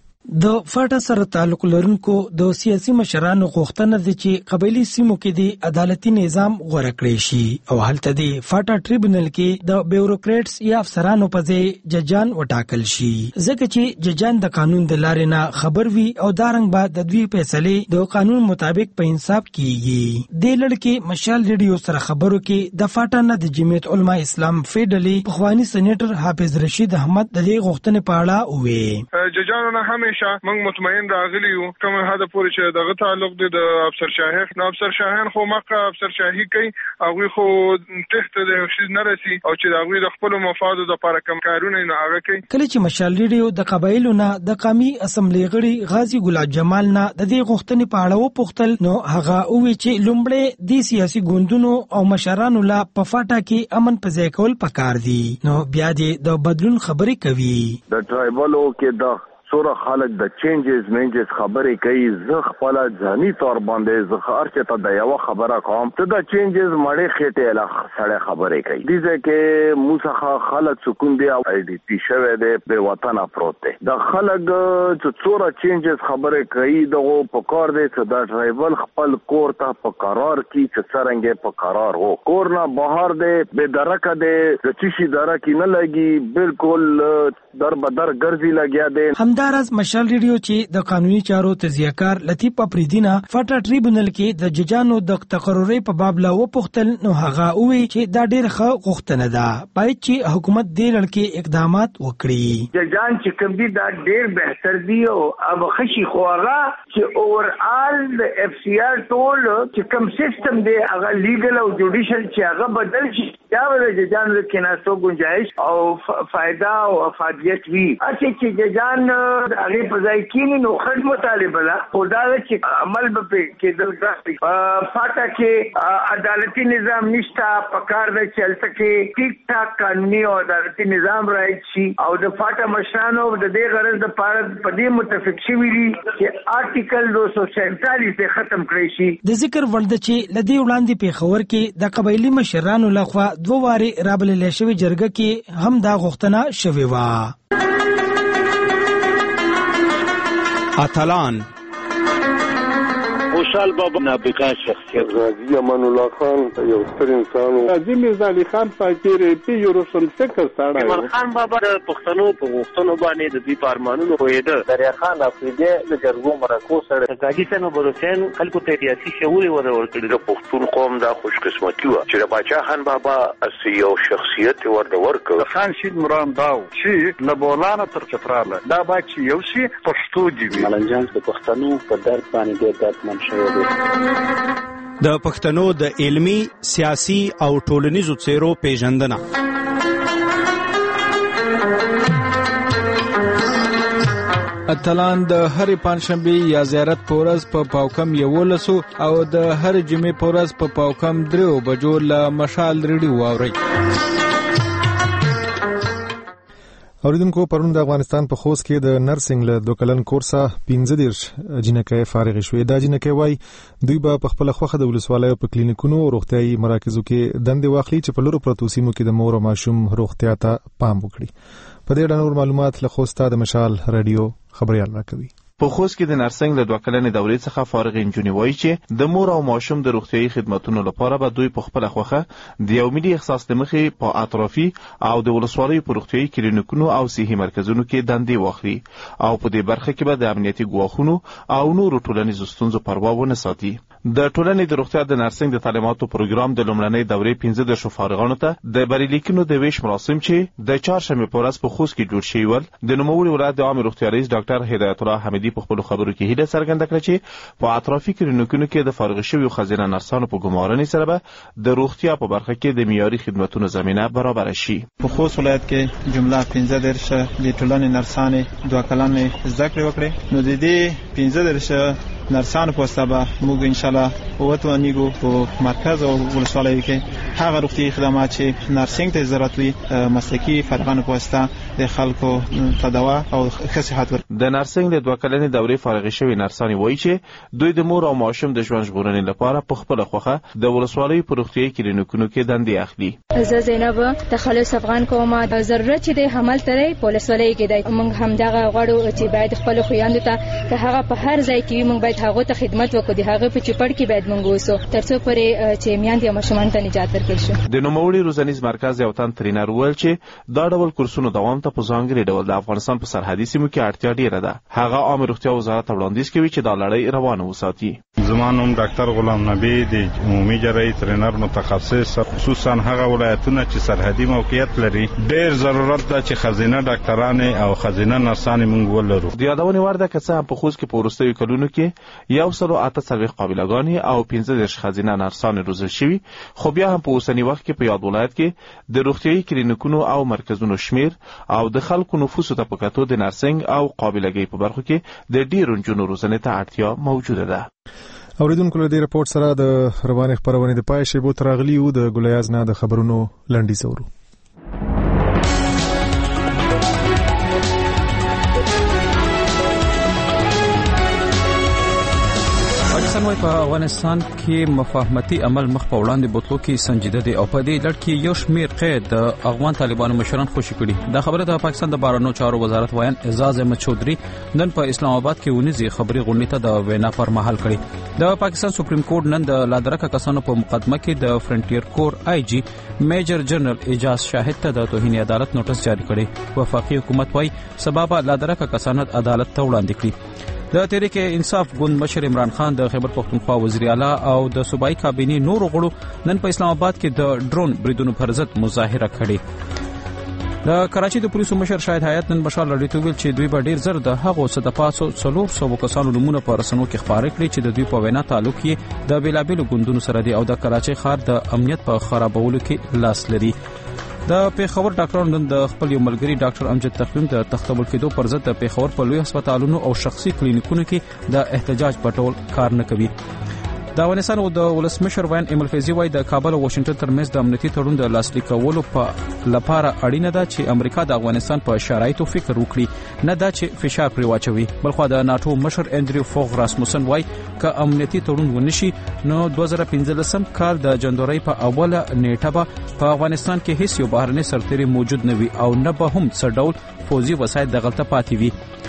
د فاټا سره تعلق لرونکو د سیاسي مشرانو غوښتنه ده چې قبایلی سیمو کې د عدالتي نظام غوړه کړی شي او هلته د فاټا ټریبیونل کې د بیوروکریټس یا افسرانو په ځای ججان وټاکل شي، ځکه چې ججان د قانون د لارې نه خبر وي او دارنګ به د دوی فیصلې د قانون مطابق په انصاف کیږي. د لړ کې مشال ریډیو سره خبرو کې د فاټا نه د جمعیت علما اسلام فیډلی پخوانی سېنیټر حافظ رشید احمد د دې غوښتنې په اړه وویل. ججانو نه همیشه موږ مطمئن راغلی یو کوم هدا پورې چې دغه تعلق دی د افسر شاهین نو افسر شاهین خو مقه افسر شاهي کوي هغه خو تحت د شي نه رسی او چې هغه د خپل مفاد د لپاره کم کارونه نه هغه کوي. کله چې مشال ریډیو د قبایلو نه د قومي اسمبلی غړي غازی ګلاب جمال نه د دې غوښتنې په اړه وپوښتل نو هغه وی چې لومړی د سیاسي ګوندونو او مشرانو لا په فاټا کې امن په ځای کول پکار دي نو بیا د بدلون خبرې کوي. د ټرایبلو کې د سوره خلک د چینجز منجز خبرې کوي، زه خپل ځاني تور باندې زه ارچه ته د یو خبره کوم ته د چینجز مړې خېټه له سړی خبرې کوي دي چې موسخه خلک سکون دی او آی ډی پی شوه دی په وطن پروت دی د خلک چې سوره چینجز خبرې کوي دغه په کار دی چې د ټرایبل خپل کور ته په قرار کې چې څنګه په قرار وو کور نه بهر دی به درکه دی چې چی درکه نه لګي بالکل در بدر ګرځي لګیا دی. همدارس مشال ریډیو چې د قانوني چارو تزیهکار لطیف اپریدینا فاټا ټریبیونل کې د ججانو د تقرری په باب لا وپوښتل نو هغه وی چې دا ډېر ښه غوښتنه ده پای چې حکومت دې لړ کې اقدامات وکړي. ججان چې کوم دي دا ډېر بهتر دی او اب خشي خو هغه چې اوورال د اف سی آر ټول چې کوم سیستم دی هغه لیګل او جوډیشل چې هغه بدل شي دا ولې ججان کې ناسو گنجائش او فائدہ او افادیت وی اته چې ججان هغه په ځای کې نو خدمت مطالبه لا خدا چې عمل به کېدل غواړي. فاټا کې عدالتي نظام نشته پکار د چلته کې ټیک ټاک قانوني او عدالتي نظام راځي شي او د فاټا مشرانو د دې غرض د پاره په دې متفق شوی دي چې آرټیکل 247 ته ختم کړی شي. د ذکر ولده چې لدی وړاندې په خبر کې د قبایلی مشرانو لخوا دوه واره رابلل شوی جرګه کې هم دا غوښتنه شوی و. اتلان خوشحال بابا نابغه شخصیت غازی امان الله خان یو ستر انسان و عظیم میرزا علي خان فقیر پی یو روشن فکر سره ایمان خان بابا د پښتنو په غوښتنو باندې د دې په ارمانونو پوهېده دریا خان افریدي د جرګو مرکو سره غازي صاحب برحسین خلکو ته سیاسي شعور ورکړي د پښتون قوم دا خوش قسمتي و چې د باچا خان بابا اسی یو شخصیت ورکړ خان شید مرام داو چې له بولانه تر چتراله دا باچ یو شی پښتو دی ملنجان د پښتنو په درد باندې د داتمن د پښتنو د علمی، سیاسي او ټولنیزو څیرو پیژندنه. اتلان د هر پنځشنبه یا زیارت په ورځ په پاوکم 11 او د هر جمعې په ورځ په پاوکم 3 بجو له مشال ریډیو واوري. اوریدونکو پرون د افغانستان په خوست کې د نرسنګ له 2 کلن کورسه 15 جنکې فارغ شوې. دا جنکې وای دوی به په خپل خوخه د ولسوالۍ په کلینیکونو او روغتيایي مراکزو کې دندې واخلي چې په لورو پروتو سیمو کې د مور او ماشوم روغتیا ته پام وکړي. په دې اړه نور معلومات له خوسته د مشال رادیو خبريال راکوي. په خوست کې د نرسنګ له 2 کلنې دورې څخه فارغ انجونې وایي چې د مور او ماشوم د روغتيایي خدماتو لپاره به دوی په خپل خوخه د یو ملي احساس لمخې په اطرافي او د ولسوالۍ په روغتيایي کلینیکونو او صحي مرکزونو کې دندې واخلي او په دې برخه کې به د امنیتي ګواښونو او نورو ټولنیزو ستونزو پروا ونه ساتي. د ټولنې د روغتیا د نرسنګ د تعلیماتو پروګرام د لومړنۍ دورې 15 فارغانو ته د بریلیکونو د ویش مراسم چې د چهارشنبه په ورځ په خوست کې جوړ شوی ول د نوموړي ولایت د عام روغتیا رئیس ډاکټر هدایت الله حمیدي په خپل خبرو کې هیله څرګنده کړه چې په اطرافي کلینیکونو کې د فارغ شویو خزینه نرسانو په ګمارنې سره به د روغتیا په برخه کې د معیاري خدماتو زمينه برابر شي. په خوست ولایت کې جمله 15 د ټولنې نرسانې 2 کلنې زده کړې وکړي. نو د دې 15 نرسانو په واسطه موږ ان شاء الله وتوانیږو په مرکز او ولسوالۍ کې هغه روغتي خدمات چې نرسنګ ته ضرورت وي مسلکي فارغانو په واسطه د خلکو ته دوا او ښه صحت ورکړي. د نرسنګ د 2 کلنې دورې فارغ شوی نرسانې وایي چې دوی د مور او ماشوم د ژوند ژغورنې لپاره په خپل خوخه د ولسوالۍ په روغتيایي کلینیکونو کې دندې اخلي. زه زینب تخلص افغان کوم ضرورت چې د حمل ترې په ولسوالۍ کې دی. موږ هم دغه غواړو چې باید خپل خویاندو ته که هغه په هر ځای کې موږ باید هغه ته خدمت وکړو. هغه په چپړ کې باید موږ وسو ترڅو پرې چې میاندې او ماشومان ته نجات ورکړي شي. د نوموړي روزنیز مرکز یو تن ترینر ویل چې دا ډول کورسونو دوام ته په ځانګړي ډول د افغانستان په سرحدي سیمو کې اړتیا ډیره ده. هغه عام روغتیا وزارت وړاندیز کوي چې دا لړۍ روانه وساتي. زما نوم ډاکټر غلام نبی دی، عمومي جراحي ترینر متخصص. خصوصا هغه ولایتونه چې سرحدي موقعیت لري ډیر ضرورت ده چې خزینه ډاکټرانې او خزینه نرسانې موږ ولرو. د یادونې وړ ده که څه هم په خوست کې په وروستیو کلونو کې 148 قابلګانې او 15 خزینه نرسانې روزل شوي، خو بیا هم په اوسنی وخت کې په یاد ولایت کې د روغتيایي کلینیکونو او مرکزونو شمیر او د خلکو نفوسو ته په کتو د نرسنګ او قابلګۍ په برخو کې د ډیرو نجونو روزنې ته اړتیا موجوده ده. اوریدونکو له دې رپورت سره د رواني خبرونه د پای شیبو ترغلی او د ګلیاز نه د خبرونو لنډی سورو. پاکستان وايي په افغانستان کې مفاهمتي عمل مخ په وړاندې بوتلو کې سنجیده دي او په دې لړ کې یو شمیر قید د افغان طالبانو مشران خوشي کړي. دا خبره د پاکستان د بهرنیو چارو وزارت وایي اعزاز احمد چودري نن په اسلام آباد کې ونیزي خبري غونډې ته د وینا پر مهال کړي. د پاکستان سپریم کورټ نن د لادرکه کسانو په مقدمه کې د فرنټیر کور آی جی میجر جنرال اجاز شاهد ته د توهین عدالت نوټس جاری کړي. وفاقي حکومت وایي سبب لادرکه کسان عدالت ته وړاندې کړي. د تحریک انصاف ګوند مشر عمران خان د خیبر پختونخوا وزیر اعلی او د صوبایي کابینې نورو غړو نن په اسلام آباد کې د ډرون بریدونو پر ضد مظاهره کړې. د کراچي د پولیسو مشر شاهد حیات نن بشار لړۍ ته ویل چې دوی به ډیر زر د هغو څه د پاسو 400 کسانو نمونه په رسنیو کې خبرې کړې چې د دوی په وینا تعلق یې د بیلابیلو ګوندونو سره دی او د کراچي ښار د امنیت په خرابولو کې لاس لري. د پیښور ډاکټرانو نن د خپل یو ملګری ډاکټر امجد تقویم د تختبل کېدو پر ضد د پیښور په لوی هسپتالونو او شخصي کلینیکونو کې د احتجاج په ډول کار نه کوي. د افغانستان او د ولسمشر وین ایمل فیضي وايي د کابل او واشنگټن ترمنځ د امنیتي تړون د لاسلیک کولو په لپاره اړینه ده چې امریکا د افغانستان په شرایطو فکر وکړي، نه دا چې فشار پرې واچوي. بلخو د ناتو مشر انډریو فوغ راسموسن وايي ک امنیتي تړون ونشي نو 2015 کال د جنوري په اوله نیټه به په افغانستان کې هیڅ یو بهرنی سرتیری موجود نه وي او نه به هم څه ډول فوزي وسایل د غلطه پاتې وي.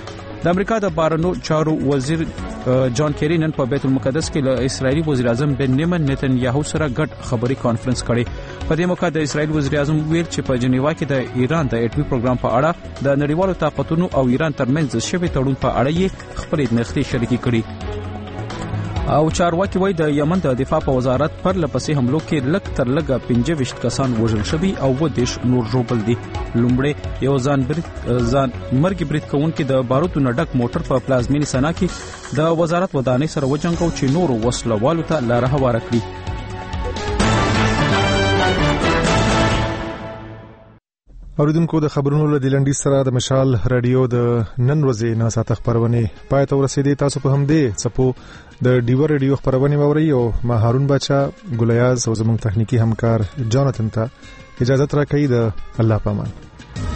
د امریکا د بهرنیو چارو وزیر جان کیری نن په بیت المقدس کې له اسرایلی وزیر اعظم بنیامین نتنیاهو سره ګډ خبري کانفرنس کړي. په دې موقع د اسرایل وزیر اعظم ویل چې په جنیوا کې د ایران د اټومي پروګرام په اړه د نړیوالو طاقتونو او ایران ترمنځ شوی تړون په اړه یې خپلې نقطې شریکې کړي. او چارواکي وایي د یمن د دفاع په وزارت پر لپسې حملو کې لږ تر لږه 25 کسان وژل شوي او 10 نور ژوبل دي. لومړی یو ځان مرګ برید کوونکي د بارودو نه ډک موټر په پلازمینی سنا کې د وزارت ودانۍ سره وجنګو چې نور وسلوالو ته لاره هواره کړي. اوریدونکو د خبرونو له دلنډي سره د مشال رادیو د نن ورځې نه ساته خبرونه پای ته ورسېدې. تاسو په همدې څپو د ډیور رادیو خبرونه موري او ما هارون بچا ګلیاز او زموږ تخنیکی همکار جاناتن ته اجازه ترا کوي. د الله پامان.